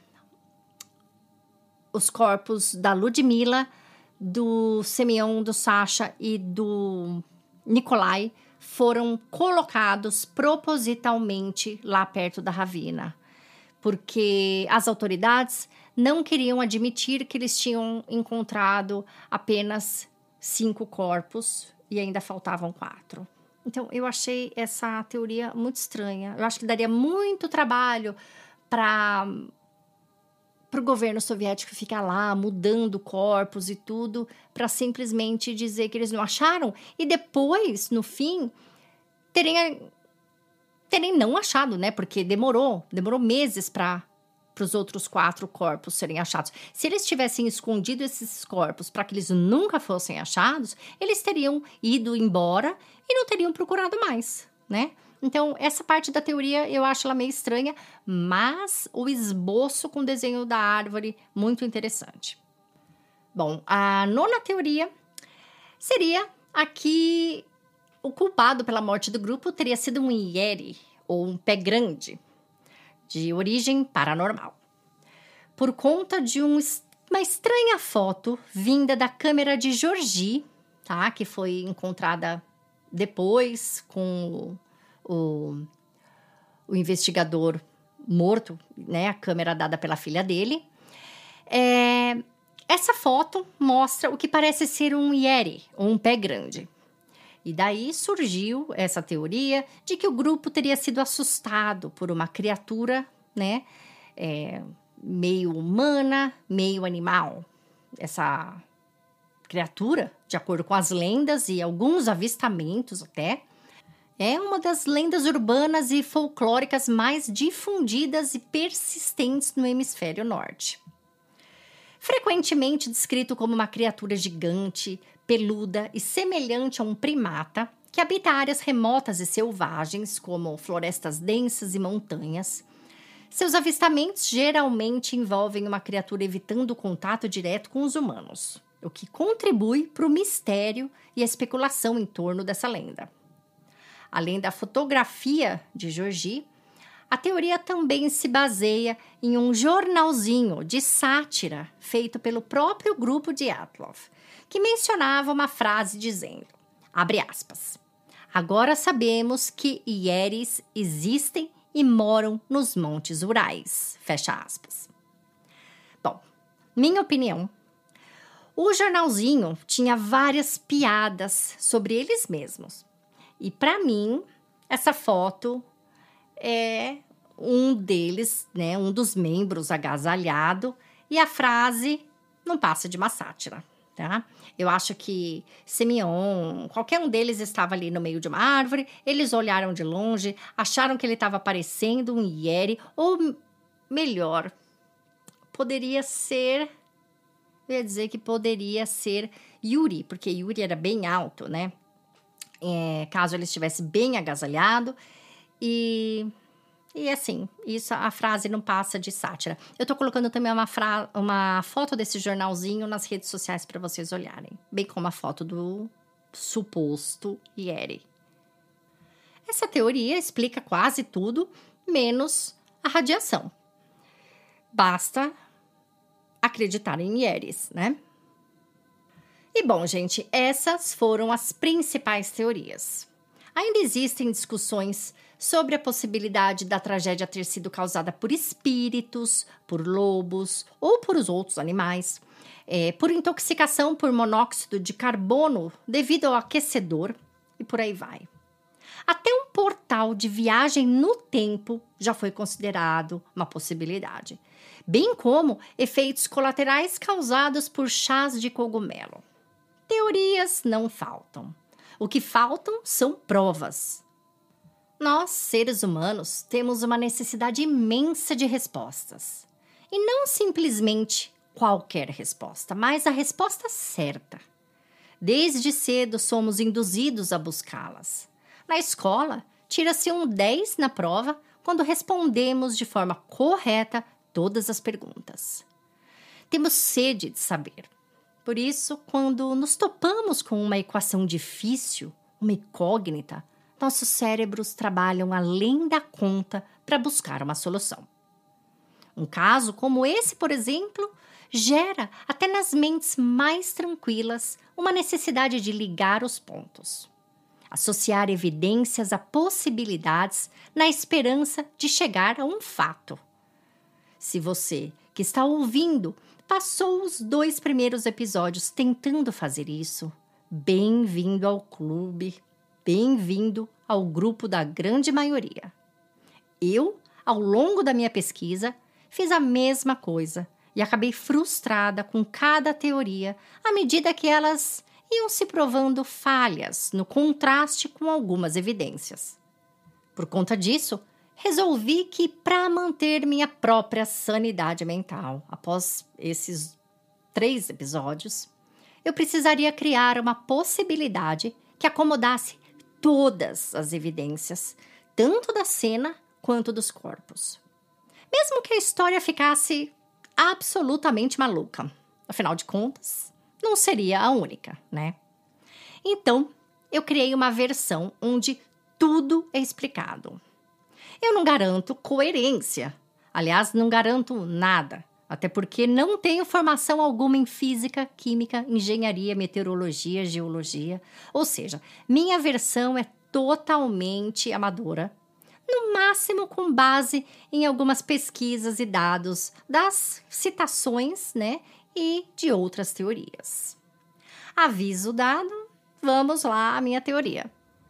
os corpos da Ludmila, do Semyon, do Sasha e do Nikolai foram colocados propositalmente lá perto da ravina, porque as autoridades não queriam admitir que eles tinham encontrado apenas 5 corpos e ainda faltavam 4. Então, eu achei essa teoria muito estranha. Eu acho que daria muito trabalho para para o governo soviético ficar lá mudando corpos e tudo para simplesmente dizer que eles não acharam e depois, no fim, terem não achado, né? Porque demorou meses para os outros 4 corpos serem achados. Se eles tivessem escondido esses corpos para que eles nunca fossem achados, eles teriam ido embora e não teriam procurado mais, né? Então, essa parte da teoria eu acho ela meio estranha, mas o esboço com o desenho da árvore, muito interessante. Bom, a 9ª teoria seria que o culpado pela morte do grupo teria sido um Yeti, ou um pé grande, de origem paranormal. Por conta de uma estranha foto vinda da câmera de Georgie, tá? Que foi encontrada depois com o investigador morto, né? A câmera dada pela filha dele. Essa foto mostra o que parece ser um Yeti, ou um pé grande. E daí surgiu essa teoria de que o grupo teria sido assustado por uma criatura, né? Meio humana, meio animal. Essa criatura, de acordo com as lendas e alguns avistamentos até, é uma das lendas urbanas e folclóricas mais difundidas e persistentes no hemisfério norte. Frequentemente descrito como uma criatura gigante, peluda e semelhante a um primata, que habita áreas remotas e selvagens, como florestas densas e montanhas. Seus avistamentos geralmente envolvem uma criatura evitando o contato direto com os humanos, o que contribui para o mistério e a especulação em torno dessa lenda. Além da fotografia de Georgie, a teoria também se baseia em um jornalzinho de sátira feito pelo próprio grupo de Dyatlov, que mencionava uma frase dizendo, abre aspas, agora sabemos que Yetis existem e moram nos montes Urais, fecha aspas. Bom, minha opinião, o jornalzinho tinha várias piadas sobre eles mesmos. E para mim, essa foto é um deles, né, um dos membros agasalhado, e a frase não passa de uma sátira, tá? Eu acho que Simeon, qualquer um deles estava ali no meio de uma árvore, eles olharam de longe, acharam que ele estava parecendo um Yeti, ou melhor, poderia ser, eu ia dizer que poderia ser Yuri, porque Yuri era bem alto, né? Caso ele estivesse bem agasalhado, e assim, a frase não passa de sátira. Eu tô colocando também uma foto desse jornalzinho nas redes sociais para vocês olharem. Bem como a foto do suposto Yeti. Essa teoria explica quase tudo, menos a radiação. Basta acreditar em Yetis, né? E bom, gente, essas foram as principais teorias. Ainda existem discussões sobre a possibilidade da tragédia ter sido causada por espíritos, por lobos ou por os outros animais, por intoxicação por monóxido de carbono devido ao aquecedor e por aí vai. Até um portal de viagem no tempo já foi considerado uma possibilidade, bem como efeitos colaterais causados por chás de cogumelo. Teorias não faltam. O que faltam são provas. Nós, seres humanos, temos uma necessidade imensa de respostas. E não simplesmente qualquer resposta, mas a resposta certa. Desde cedo somos induzidos a buscá-las. Na escola, tira-se um 10 na prova quando respondemos de forma correta todas as perguntas. Temos sede de saber. Por isso, quando nos topamos com uma equação difícil, uma incógnita, nossos cérebros trabalham além da conta para buscar uma solução. Um caso como esse, por exemplo, gera, até nas mentes mais tranquilas, uma necessidade de ligar os pontos. Associar evidências a possibilidades na esperança de chegar a um fato. Se você, que está ouvindo, passou os 2 primeiros episódios tentando fazer isso, bem-vindo ao clube, bem-vindo ao grupo da grande maioria. Eu, ao longo da minha pesquisa, fiz a mesma coisa e acabei frustrada com cada teoria à medida que elas iam se provando falhas no contraste com algumas evidências. Por conta disso, resolvi que, para manter minha própria sanidade mental, após esses 3 episódios, eu precisaria criar uma possibilidade que acomodasse todas as evidências, tanto da cena quanto dos corpos. Mesmo que a história ficasse absolutamente maluca. Afinal de contas, não seria a única, né? Então, eu criei uma versão onde tudo é explicado. Eu não garanto coerência. Aliás, não garanto nada. Até porque não tenho formação alguma em física, química, engenharia, meteorologia, geologia. Ou seja, minha versão é totalmente amadora. No máximo com base em algumas pesquisas e dados das citações, né, e de outras teorias. Aviso dado, vamos lá à minha teoria.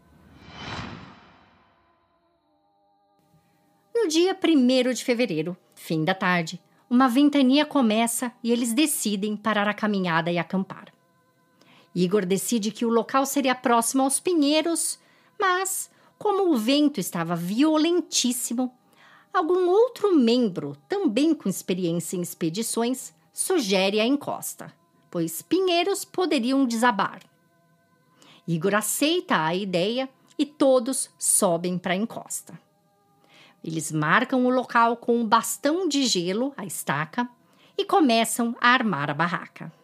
No dia 1º de fevereiro, fim da tarde, uma ventania começa e eles decidem parar a caminhada e acampar. Igor decide que o local seria próximo aos pinheiros, mas como o vento estava violentíssimo, algum outro membro, também com experiência em expedições, sugere a encosta, pois pinheiros poderiam desabar. Igor aceita a ideia e todos sobem para a encosta. Eles marcam o local com um bastão de gelo, a estaca, e começam a armar a barraca.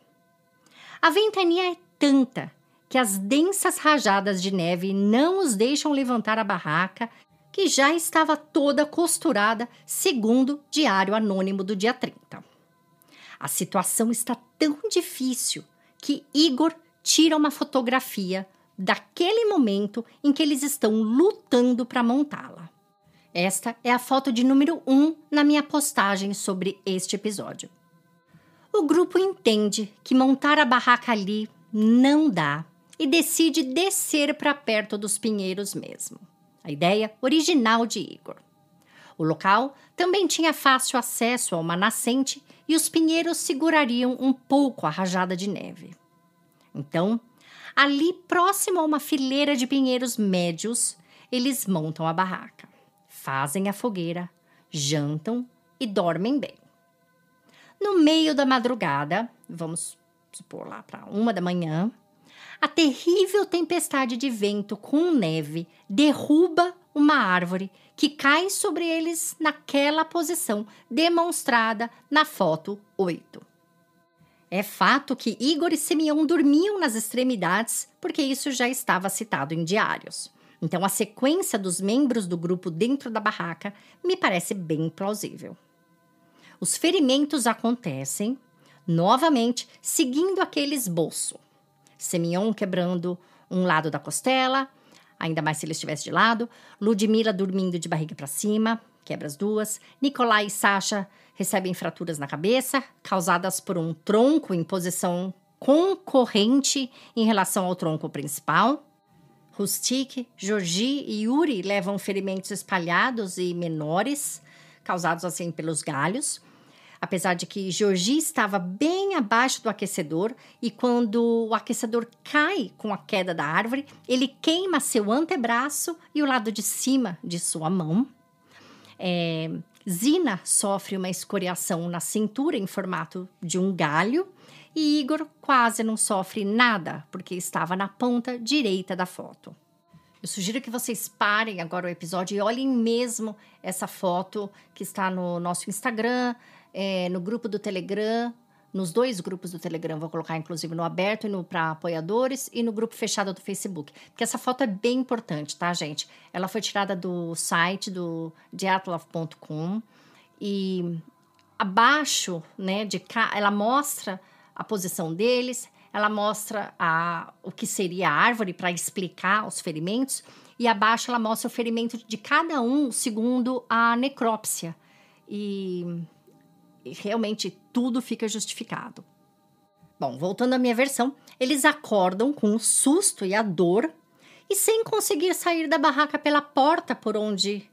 A ventania é tanta que as densas rajadas de neve não os deixam levantar a barraca, que já estava toda costurada, segundo o Diário Anônimo do dia 30. A situação está tão difícil que Igor tira uma fotografia daquele momento em que eles estão lutando para montá-la. Esta é a foto de número 1 na minha postagem sobre este episódio. O grupo entende que montar a barraca ali não dá e decide descer para perto dos pinheiros mesmo. A ideia original de Igor. O local também tinha fácil acesso a uma nascente e os pinheiros segurariam um pouco a rajada de neve. Então, ali próximo a uma fileira de pinheiros médios, eles montam a barraca, fazem a fogueira, jantam e dormem bem. No meio da madrugada, vamos supor lá para 1 da manhã, a terrível tempestade de vento com neve derruba uma árvore que cai sobre eles naquela posição demonstrada na foto 8. É fato que Igor e Simeão dormiam nas extremidades, porque isso já estava citado em diários. Então, a sequência dos membros do grupo dentro da barraca me parece bem plausível. Os ferimentos acontecem, novamente, seguindo aquele esboço. Simeão quebrando um lado da costela, ainda mais se ele estivesse de lado. Ludmila dormindo de barriga para cima, quebra as duas. Nicolai e Sasha recebem fraturas na cabeça, causadas por um tronco em posição concorrente em relação ao tronco principal. Rustik, Georgi e Yuri levam ferimentos espalhados e menores, causados assim pelos galhos. Apesar de que Georgi estava bem abaixo do aquecedor e quando o aquecedor cai com a queda da árvore, ele queima seu antebraço e o lado de cima de sua mão. Zina sofre uma escoriação na cintura em formato de um galho e Igor quase não sofre nada porque estava na ponta direita da foto. Eu sugiro que vocês parem agora o episódio e olhem mesmo essa foto que está no nosso Instagram, no grupo do Telegram, nos 2 grupos do Telegram, vou colocar inclusive no aberto e no para apoiadores e no grupo fechado do Facebook, porque essa foto é bem importante, tá, gente? Ela foi tirada do site do diatlov.com e abaixo, né, ela mostra a posição deles, ela mostra o que seria a árvore para explicar os ferimentos e abaixo ela mostra o ferimento de cada um segundo a necrópsia e realmente tudo fica justificado. Bom, voltando à minha versão, eles acordam com o susto e a dor e sem conseguir sair da barraca pela porta por onde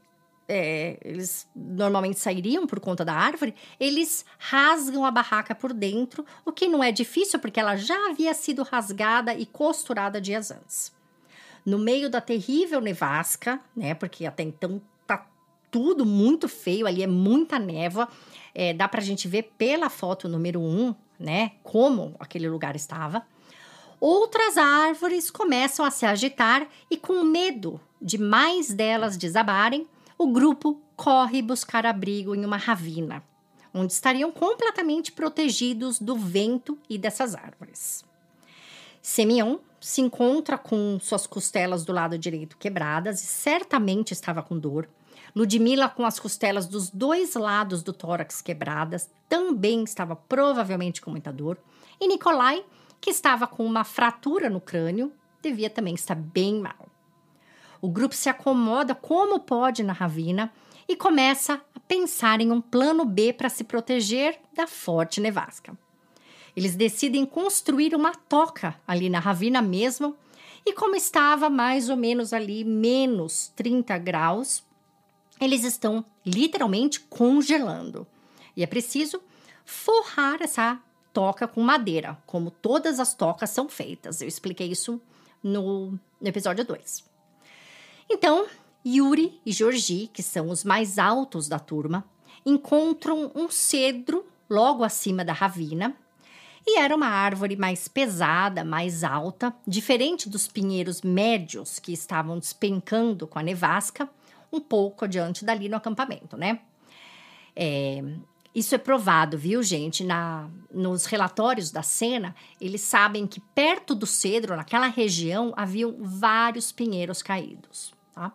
eles normalmente sairiam por conta da árvore, eles rasgam a barraca por dentro, o que não é difícil porque ela já havia sido rasgada e costurada dias antes. No meio da terrível nevasca, né, porque até então tá tudo muito feio, ali é muita névoa, dá pra gente ver pela foto número 1, né, como aquele lugar estava. Outras árvores começam a se agitar e, com medo de mais delas desabarem, o grupo corre buscar abrigo em uma ravina, onde estariam completamente protegidos do vento e dessas árvores. Semyon se encontra com suas costelas do lado direito quebradas e certamente estava com dor. Ludmila, com as costelas dos 2 lados do tórax quebradas, também estava provavelmente com muita dor. E Nikolai, que estava com uma fratura no crânio, devia também estar bem mal. O grupo se acomoda como pode na ravina e começa a pensar em um plano B para se proteger da forte nevasca. Eles decidem construir uma toca ali na ravina mesmo, e como estava mais ou menos ali menos 30 graus, eles estão literalmente congelando. E é preciso forrar essa toca com madeira, como todas as tocas são feitas. Eu expliquei isso no episódio 2. Então, Yuri e Georgi, que são os mais altos da turma, encontram um cedro logo acima da ravina, e era uma árvore mais pesada, mais alta, diferente dos pinheiros médios que estavam despencando com a nevasca, um pouco adiante dali no acampamento, né? Isso é provado, viu, gente? Nos relatórios da cena, eles sabem que perto do cedro, naquela região, haviam vários pinheiros caídos, tá?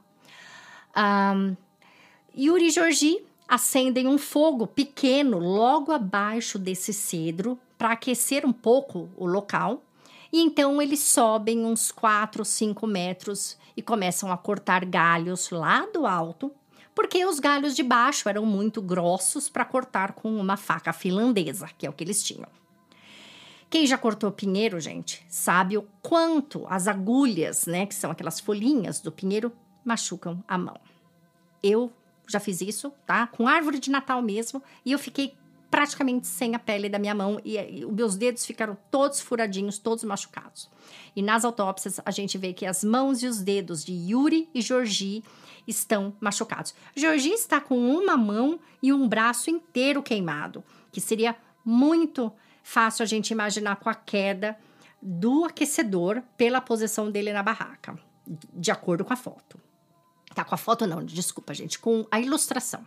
Yuri e Georgi acendem um fogo pequeno logo abaixo desse cedro para aquecer um pouco o local. E então eles sobem uns 4, 5 metros e começam a cortar galhos lá do alto, porque os galhos de baixo eram muito grossos para cortar com uma faca finlandesa, que é o que eles tinham. Quem já cortou pinheiro, gente, sabe o quanto as agulhas, né, que são aquelas folhinhas do pinheiro, machucam a mão. Eu já fiz isso, tá? Com árvore de Natal mesmo, e eu fiquei praticamente sem a pele da minha mão e os meus dedos ficaram todos furadinhos, todos machucados. E nas autópsias a gente vê que as mãos e os dedos de Yuri e Georgi estão machucados. Georgi está com uma mão e um braço inteiro queimado, que seria muito fácil a gente imaginar com a queda do aquecedor pela posição dele na barraca, de acordo com a foto. Tá, com a foto não, desculpa, gente, com a ilustração.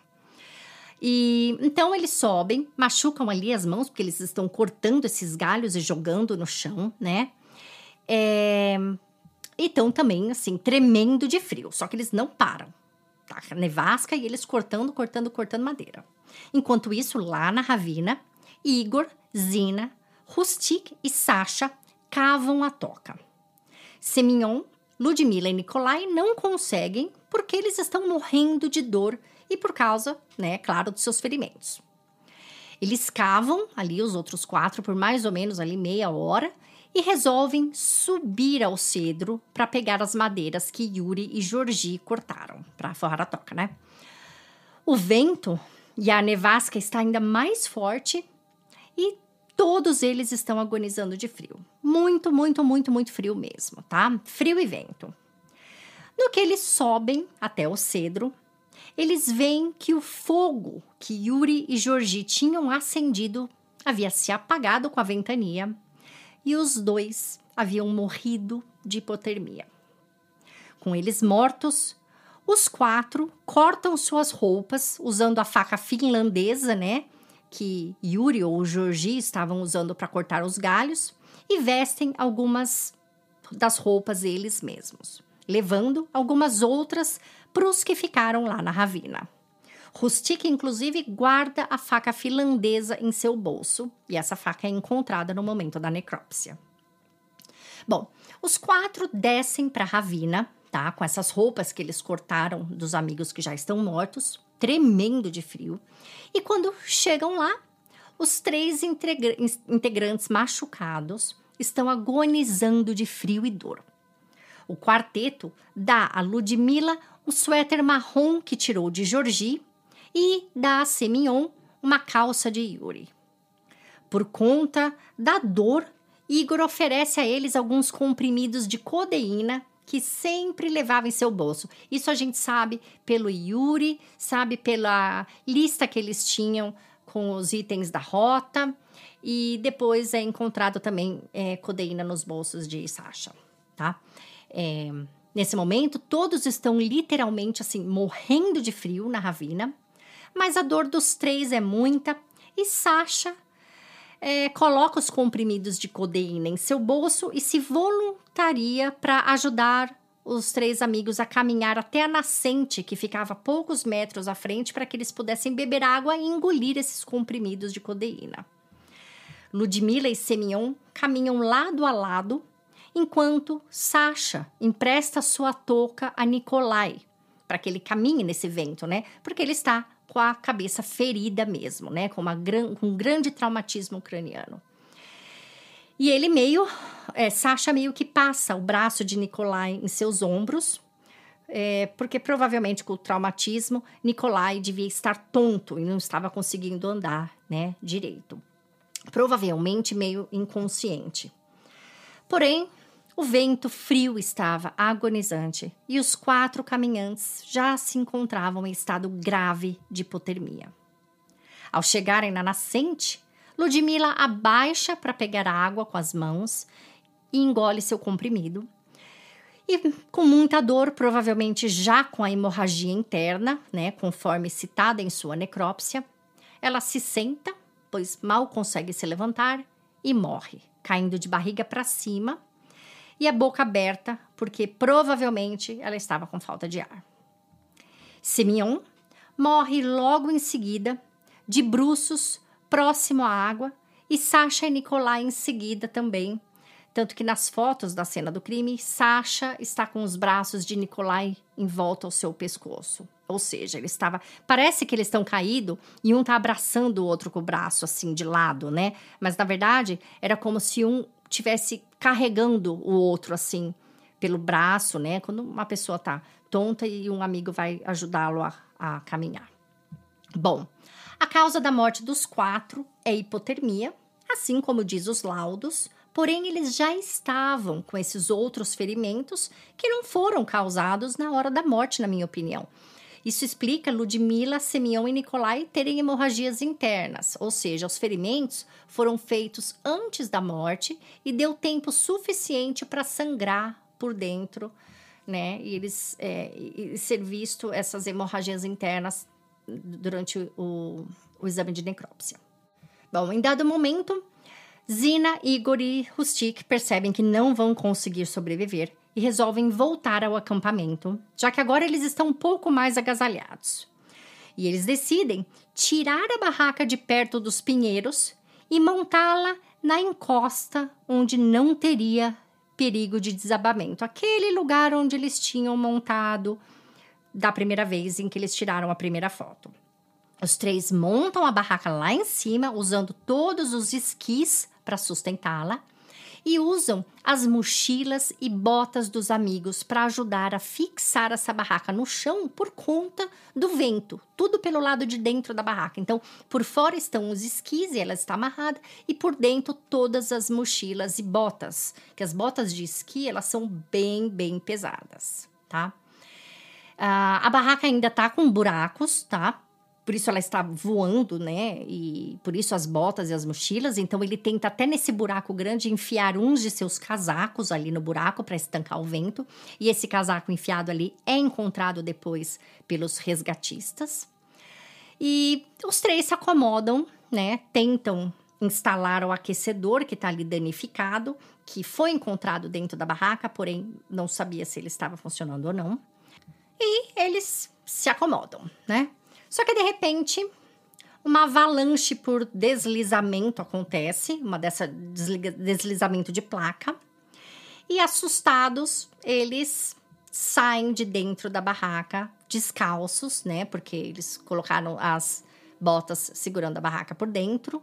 E então eles sobem, machucam ali as mãos, porque eles estão cortando esses galhos e jogando no chão, né? E estão também, assim, tremendo de frio, só que eles não param. Tá? Nevasca e eles cortando madeira. Enquanto isso, lá na ravina, Igor, Zina, Rustik e Sasha cavam a toca. Semyon, Ludmila e Nikolai não conseguem porque eles estão morrendo de dor e por causa, né, claro, dos seus ferimentos. Eles cavam ali os outros 4 por mais ou menos ali meia hora e resolvem subir ao cedro para pegar as madeiras que Yuri e Georgi cortaram para forrar a toca, né? O vento e a nevasca está ainda mais forte e todos eles estão agonizando de frio. Muito, muito, muito, muito frio mesmo, tá? Frio e vento. No que eles sobem até o cedro, eles veem que o fogo que Yuri e Georgi tinham acendido havia se apagado com a ventania e os 2 haviam morrido de hipotermia. Com eles mortos, os 4 cortam suas roupas usando a faca finlandesa, né, que Yuri ou Georgi estavam usando para cortar os galhos e vestem algumas das roupas eles mesmos, levando algumas outras para os que ficaram lá na ravina. Rustik, inclusive, guarda a faca finlandesa em seu bolso, e essa faca é encontrada no momento da necrópsia. Bom, os 4 descem para a ravina, tá? Com essas roupas que eles cortaram dos amigos que já estão mortos, tremendo de frio. E quando chegam lá, os 3 integrantes machucados estão agonizando de frio e dor. O quarteto dá a Ludmila um suéter marrom que tirou de Georgie e dá a Semyon uma calça de Yuri. Por conta da dor, Igor oferece a eles alguns comprimidos de codeína que sempre levava em seu bolso. Isso a gente sabe pelo Yuri, sabe pela lista que eles tinham com os itens da rota, e depois é encontrado também codeína nos bolsos de Sasha, tá? Nesse momento, todos estão literalmente assim, morrendo de frio na ravina, mas a dor dos três é muita e Sasha coloca os comprimidos de codeína em seu bolso e se voluntaria para ajudar os três amigos a caminhar até a nascente, que ficava a poucos metros à frente, para que eles pudessem beber água e engolir esses comprimidos de codeína. Ludmila e Semyon caminham lado a lado, enquanto Sasha empresta sua touca a Nikolai, para que ele caminhe nesse vento, né? Porque ele está com a cabeça ferida mesmo, né? Com um grande traumatismo craniano. E ele Sasha meio que passa o braço de Nikolai em seus ombros, porque provavelmente com o traumatismo, Nikolai devia estar tonto e não estava conseguindo andar, né, direito. Provavelmente meio inconsciente. Porém, o vento frio estava agonizante e os 4 caminhantes já se encontravam em estado grave de hipotermia. Ao chegarem na nascente, Ludmila abaixa para pegar água com as mãos e engole seu comprimido. E com muita dor, provavelmente já com a hemorragia interna, né, conforme citada em sua necrópsia, ela se senta, pois mal consegue se levantar, e morre, caindo de barriga para cima e a boca aberta, porque provavelmente ela estava com falta de ar. Semyon morre logo em seguida, de bruços, próximo à água, e Sasha e Nikolai em seguida também. Tanto que nas fotos da cena do crime, Sasha está com os braços de Nikolai em volta ao seu pescoço. Ou seja, parece que eles estão caídos e um está abraçando o outro com o braço assim de lado, né? Mas na verdade era como se um estivesse carregando o outro assim pelo braço, né? Quando uma pessoa está tonta e um amigo vai ajudá-lo a caminhar. Bom, a causa da morte dos 4 é hipotermia, assim como diz os laudos, porém eles já estavam com esses outros ferimentos que não foram causados na hora da morte, na minha opinião. Isso explica Ludmila, Semyon e Nikolai terem hemorragias internas, ou seja, os ferimentos foram feitos antes da morte e deu tempo suficiente para sangrar por dentro, né? E eles ser visto essas hemorragias internas durante o exame de necrópsia. Bom, em dado momento, Zina, Igor e Rustik percebem que não vão conseguir sobreviver e resolvem voltar ao acampamento, já que agora eles estão um pouco mais agasalhados. E eles decidem tirar a barraca de perto dos pinheiros e montá-la na encosta onde não teria perigo de desabamento. Aquele lugar onde eles tinham montado da primeira vez em que eles tiraram a primeira foto. Os 3 montam a barraca lá em cima, usando todos os esquis para sustentá-la, e usam as mochilas e botas dos amigos para ajudar a fixar essa barraca no chão por conta do vento, tudo pelo lado de dentro da barraca. Então, por fora estão os esquis e ela está amarrada, e por dentro todas as mochilas e botas, que as botas de esqui, elas são bem, bem pesadas, tá? A barraca ainda tá com buracos, tá? Por isso ela está voando, né? E por isso as botas e as mochilas. Então ele tenta até nesse buraco grande enfiar uns de seus casacos ali no buraco para estancar o vento. E esse casaco enfiado ali é encontrado depois pelos resgatistas. E os 3 se acomodam, né? Tentam instalar o aquecedor que está ali danificado, que foi encontrado dentro da barraca, porém não sabia se ele estava funcionando ou não. E eles se acomodam, né? Só que, de repente, uma avalanche por deslizamento acontece, deslizamento de placa, e assustados, eles saem de dentro da barraca descalços, né? Porque eles colocaram as botas segurando a barraca por dentro.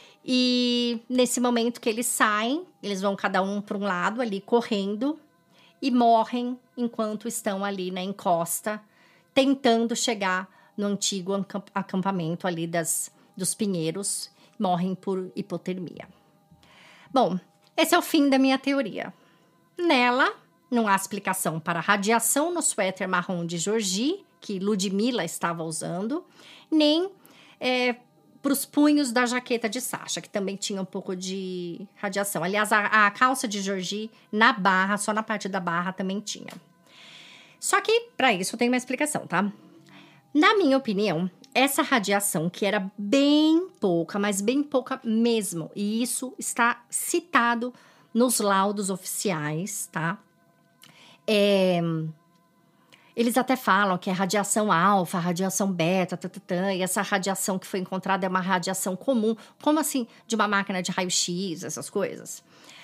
E nesse momento que eles saem, eles vão cada um para um lado ali correndo, e morrem enquanto estão ali na encosta, tentando chegar no antigo acampamento ali dos Pinheiros, morrem por hipotermia. Bom, esse é o fim da minha teoria. Nela, não há explicação para a radiação no suéter marrom de Georgie, que Ludmilla estava usando, nem para os punhos da jaqueta de Sasha, que também tinha um pouco de radiação. Aliás, a calça de Georgie na barra, só na parte da barra, também tinha. Só que, para isso, tem uma explicação, tá? Na minha opinião, essa radiação, que era bem pouca, mas bem pouca mesmo, e isso está citado nos laudos oficiais, tá? Eles até falam que é radiação alfa, radiação beta, e essa radiação que foi encontrada é uma radiação comum, como assim, de uma máquina de raio-x, essas coisas.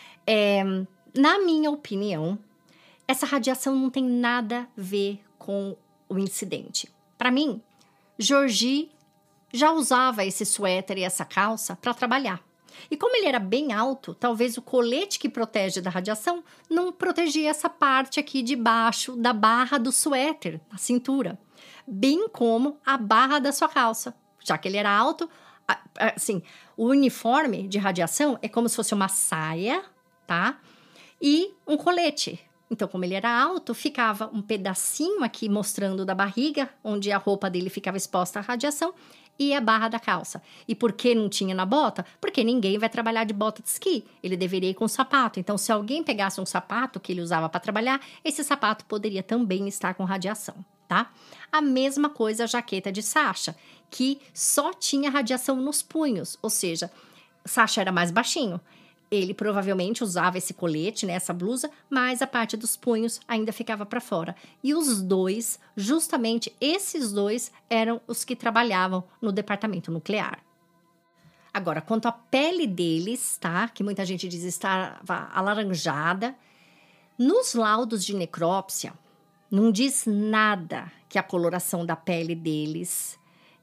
Na minha opinião, essa radiação não tem nada a ver com o incidente. Para mim, Georgie já usava esse suéter e essa calça para trabalhar. E como ele era bem alto, talvez o colete que protege da radiação não protegia essa parte aqui de baixo da barra do suéter, a cintura, bem como a barra da sua calça. Já que ele era alto, assim, o uniforme de radiação é como se fosse uma saia, tá? E um colete. Então, como ele era alto, ficava um pedacinho aqui mostrando da barriga, onde a roupa dele ficava exposta à radiação, e a barra da calça. E por que não tinha na bota? Porque ninguém vai trabalhar de bota de esqui. Ele deveria ir com sapato. Então, se alguém pegasse um sapato que ele usava para trabalhar, esse sapato poderia também estar com radiação, tá? A mesma coisa a jaqueta de Sasha, que só tinha radiação nos punhos. Ou seja, Sasha era mais baixinho. Ele provavelmente usava esse colete, né, essa blusa, mas a parte dos punhos ainda ficava para fora. E os dois, justamente esses dois, eram os que trabalhavam no departamento nuclear. Agora, quanto à pele deles, tá, que muita gente diz estava alaranjada, nos laudos de necrópsia, não diz nada que a coloração da pele deles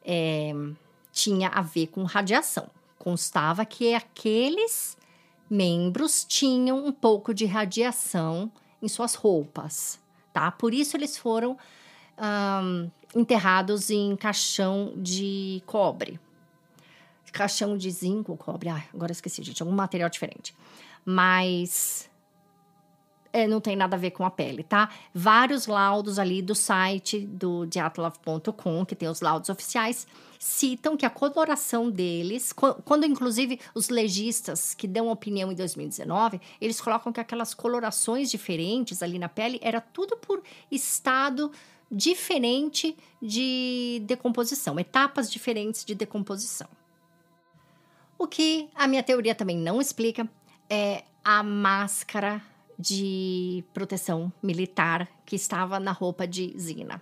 tinha a ver com radiação. Constava que aqueles membros tinham um pouco de radiação em suas roupas, tá? Por isso eles foram enterrados em caixão de cobre. Caixão de zinco ou cobre. Agora esqueci, gente. Algum material diferente. Mas não tem nada a ver com a pele, tá? Vários laudos ali do site do Dyatlov.com, que tem os laudos oficiais, citam que a coloração deles, quando inclusive os legistas que dão opinião em 2019, eles colocam que aquelas colorações diferentes ali na pele era tudo por estado diferente de decomposição, etapas diferentes de decomposição. O que a minha teoria também não explica é a máscara de proteção militar que estava na roupa de Zina.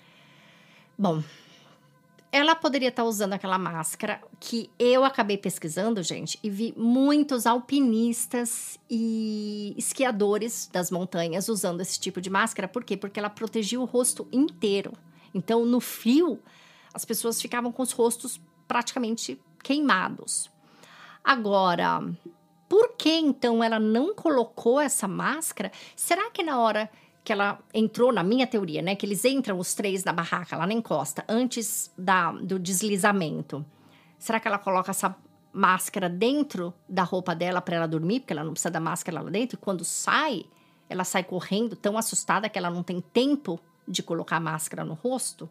Bom, ela poderia estar usando aquela máscara que eu acabei pesquisando, gente, e vi muitos alpinistas e esquiadores das montanhas usando esse tipo de máscara. Por quê? Porque ela protegia o rosto inteiro. Então, no frio, as pessoas ficavam com os rostos praticamente queimados. Agora, por que então ela não colocou essa máscara? Será que na hora que ela entrou, na minha teoria, né? Que eles entram os três na barraca, lá na encosta, antes do deslizamento. Será que ela coloca essa máscara dentro da roupa dela para ela dormir? Porque ela não precisa da máscara lá dentro. E quando sai, ela sai correndo, tão assustada que ela não tem tempo de colocar a máscara no rosto.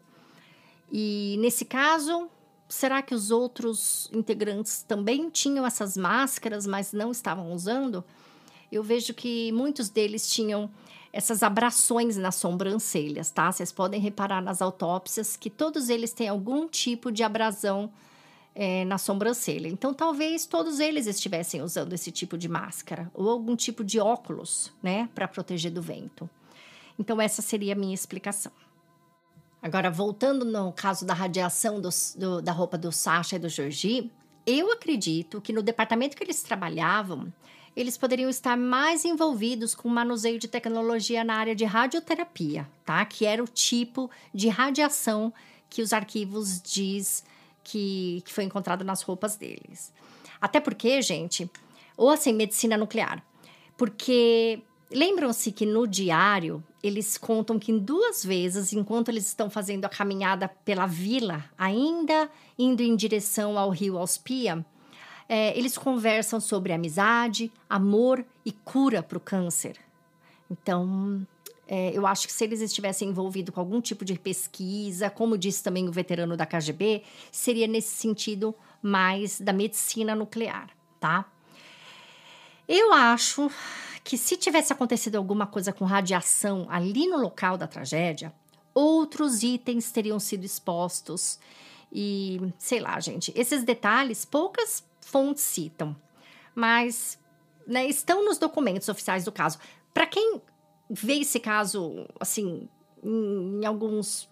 E nesse caso, será que os outros integrantes também tinham essas máscaras, mas não estavam usando? Eu vejo que muitos deles tinham essas abrações nas sobrancelhas, tá? Vocês podem reparar nas autópsias que todos eles têm algum tipo de abrasão na sobrancelha. Então, talvez todos eles estivessem usando esse tipo de máscara ou algum tipo de óculos, né? Para proteger do vento. Então, essa seria a minha explicação. Agora, voltando no caso da radiação da roupa do Sasha e do Georgie, eu acredito que no departamento que eles trabalhavam, eles poderiam estar mais envolvidos com o manuseio de tecnologia na área de radioterapia, tá? Que era o tipo de radiação que os arquivos diz que foi encontrado nas roupas deles. Até porque, gente, ou assim, medicina nuclear, porque Lembram-se que no diário eles contam que 2 vezes, enquanto eles estão fazendo a caminhada pela vila, ainda indo em direção ao rio Auspia, eles conversam sobre amizade, amor e cura para o câncer. Então, eu acho que se eles estivessem envolvidos com algum tipo de pesquisa, como disse também o veterano da KGB, seria nesse sentido mais da medicina nuclear, tá? Eu acho que se tivesse acontecido alguma coisa com radiação ali no local da tragédia, outros itens teriam sido expostos e, sei lá, gente, esses detalhes poucas fontes citam, mas né, estão nos documentos oficiais do caso. Para quem vê esse caso, assim, em alguns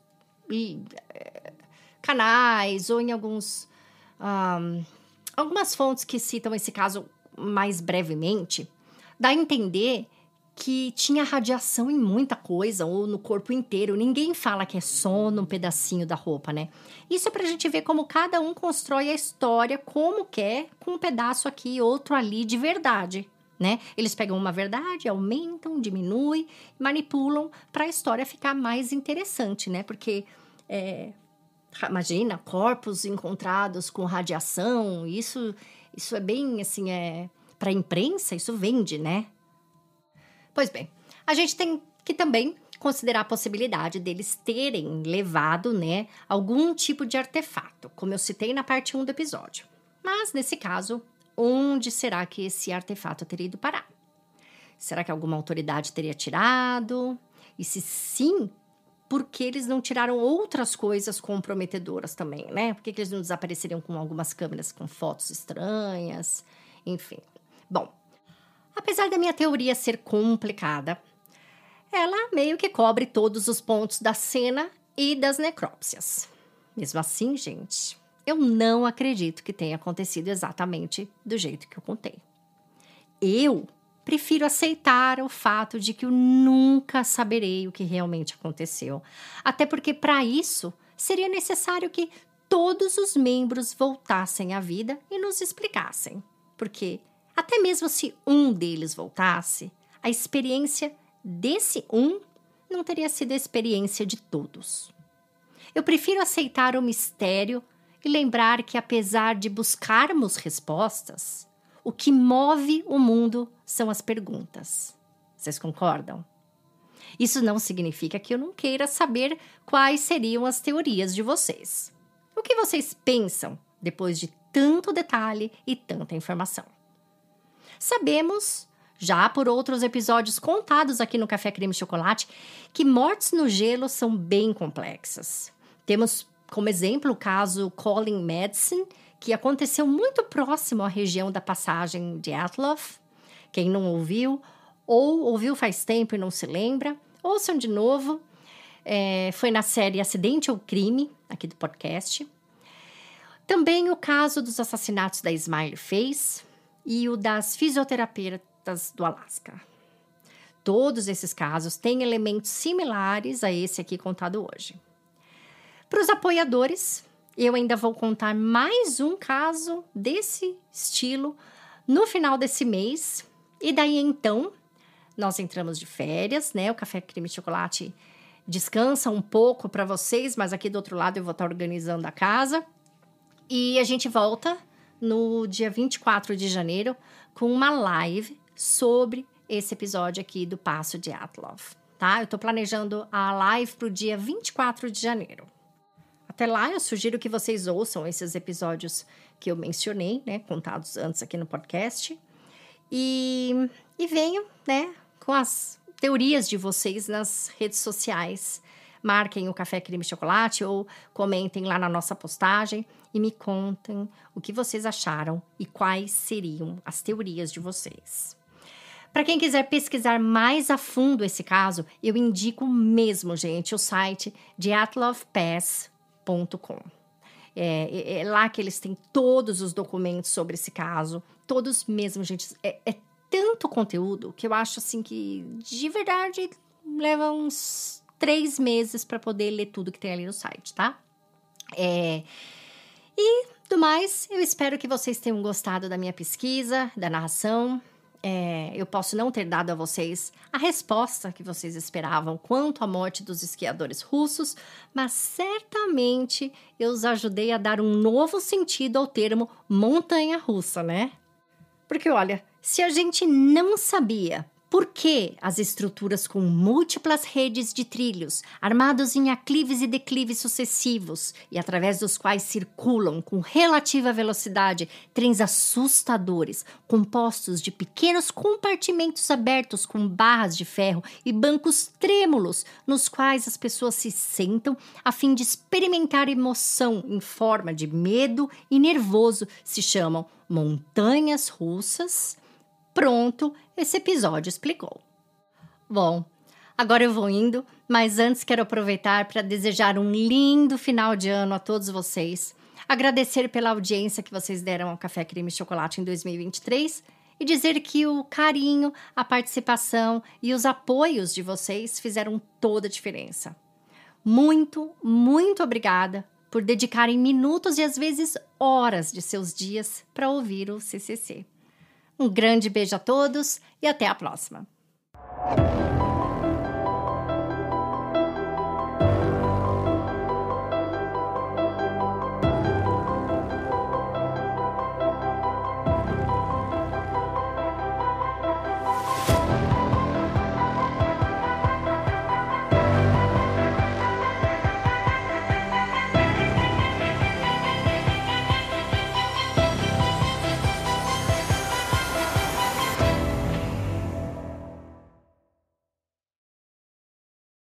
canais ou em algumas fontes que citam esse caso mais brevemente, dá a entender que tinha radiação em muita coisa, ou no corpo inteiro. Ninguém fala que é só num pedacinho da roupa, né? Isso é pra gente ver como cada um constrói a história como quer, com um pedaço aqui e outro ali de verdade, né? Eles pegam uma verdade, aumentam, diminuem, manipulam para a história ficar mais interessante, né? Porque, imagina, corpos encontrados com radiação, isso é bem, assim, para a imprensa, isso vende, né? Pois bem, a gente tem que também considerar a possibilidade deles terem levado, né, algum tipo de artefato, como eu citei na parte 1 do episódio. Mas, nesse caso, onde será que esse artefato teria ido parar? Será que alguma autoridade teria tirado? E se sim, por que eles não tiraram outras coisas comprometedoras também, né? Por que eles não desapareceriam com algumas câmeras com fotos estranhas? Enfim. Bom, apesar da minha teoria ser complicada, ela meio que cobre todos os pontos da cena e das necrópsias. Mesmo assim, gente, eu não acredito que tenha acontecido exatamente do jeito que eu contei. Eu prefiro aceitar o fato de que eu nunca saberei o que realmente aconteceu. Até porque, para isso, seria necessário que todos os membros voltassem à vida e nos explicassem. Porque, até mesmo se um deles voltasse, a experiência desse um não teria sido a experiência de todos. Eu prefiro aceitar o mistério e lembrar que, apesar de buscarmos respostas, o que move o mundo são as perguntas. Vocês concordam? Isso não significa que eu não queira saber quais seriam as teorias de vocês. O que vocês pensam depois de tanto detalhe e tanta informação? Sabemos, já por outros episódios contados aqui no Café Creme Chocolate, que mortes no gelo são bem complexas. Temos como exemplo o caso Colin Madsen, que aconteceu muito próximo à região da passagem de Dyatlov. Quem não ouviu, ou ouviu faz tempo e não se lembra, ouçam de novo. Foi na série Acidente ou Crime, aqui do podcast. Também o caso dos assassinatos da Smiley Face e o das fisioterapeutas do Alasca. Todos esses casos têm elementos similares a esse aqui contado hoje. Para os apoiadores, eu ainda vou contar mais um caso desse estilo no final desse mês. E daí, então, nós entramos de férias, né? O Café Creme Chocolate descansa um pouco para vocês, mas aqui do outro lado eu vou estar organizando a casa. E a gente volta no dia 24 de janeiro com uma live sobre esse episódio aqui do Passo de Dyatlov, tá? Eu tô planejando a live pro dia 24 de janeiro. Até lá, eu sugiro que vocês ouçam esses episódios que eu mencionei, né? Contados antes aqui no podcast. E venham, né? Com as teorias de vocês nas redes sociais. Marquem o Café Creme Chocolate ou comentem lá na nossa postagem e me contem o que vocês acharam e quais seriam as teorias de vocês. Para quem quiser pesquisar mais a fundo esse caso, eu indico mesmo, gente, o site dyatlovpass.com. É lá que eles têm todos os documentos sobre esse caso, todos mesmo, gente. É tanto conteúdo que eu acho assim que, de verdade, leva uns 3 meses para poder ler tudo que tem ali no site, tá? E do mais, eu espero que vocês tenham gostado da minha pesquisa, da narração. eu posso não ter dado a vocês a resposta que vocês esperavam quanto à morte dos esquiadores russos, mas certamente eu os ajudei a dar um novo sentido ao termo montanha-russa, né? Porque, olha, se a gente não sabia por que as estruturas com múltiplas redes de trilhos, armados em aclives e declives sucessivos e através dos quais circulam com relativa velocidade trens assustadores, compostos de pequenos compartimentos abertos com barras de ferro e bancos trêmulos, nos quais as pessoas se sentam a fim de experimentar emoção em forma de medo e nervoso, se chamam montanhas russas. Pronto, esse episódio explicou. Bom, agora eu vou indo, mas antes quero aproveitar para desejar um lindo final de ano a todos vocês, agradecer pela audiência que vocês deram ao Café Creme e Chocolate em 2023 e dizer que o carinho, a participação e os apoios de vocês fizeram toda a diferença. Muito, muito obrigada por dedicarem minutos e às vezes horas de seus dias para ouvir o CCC. Um grande beijo a todos e até a próxima!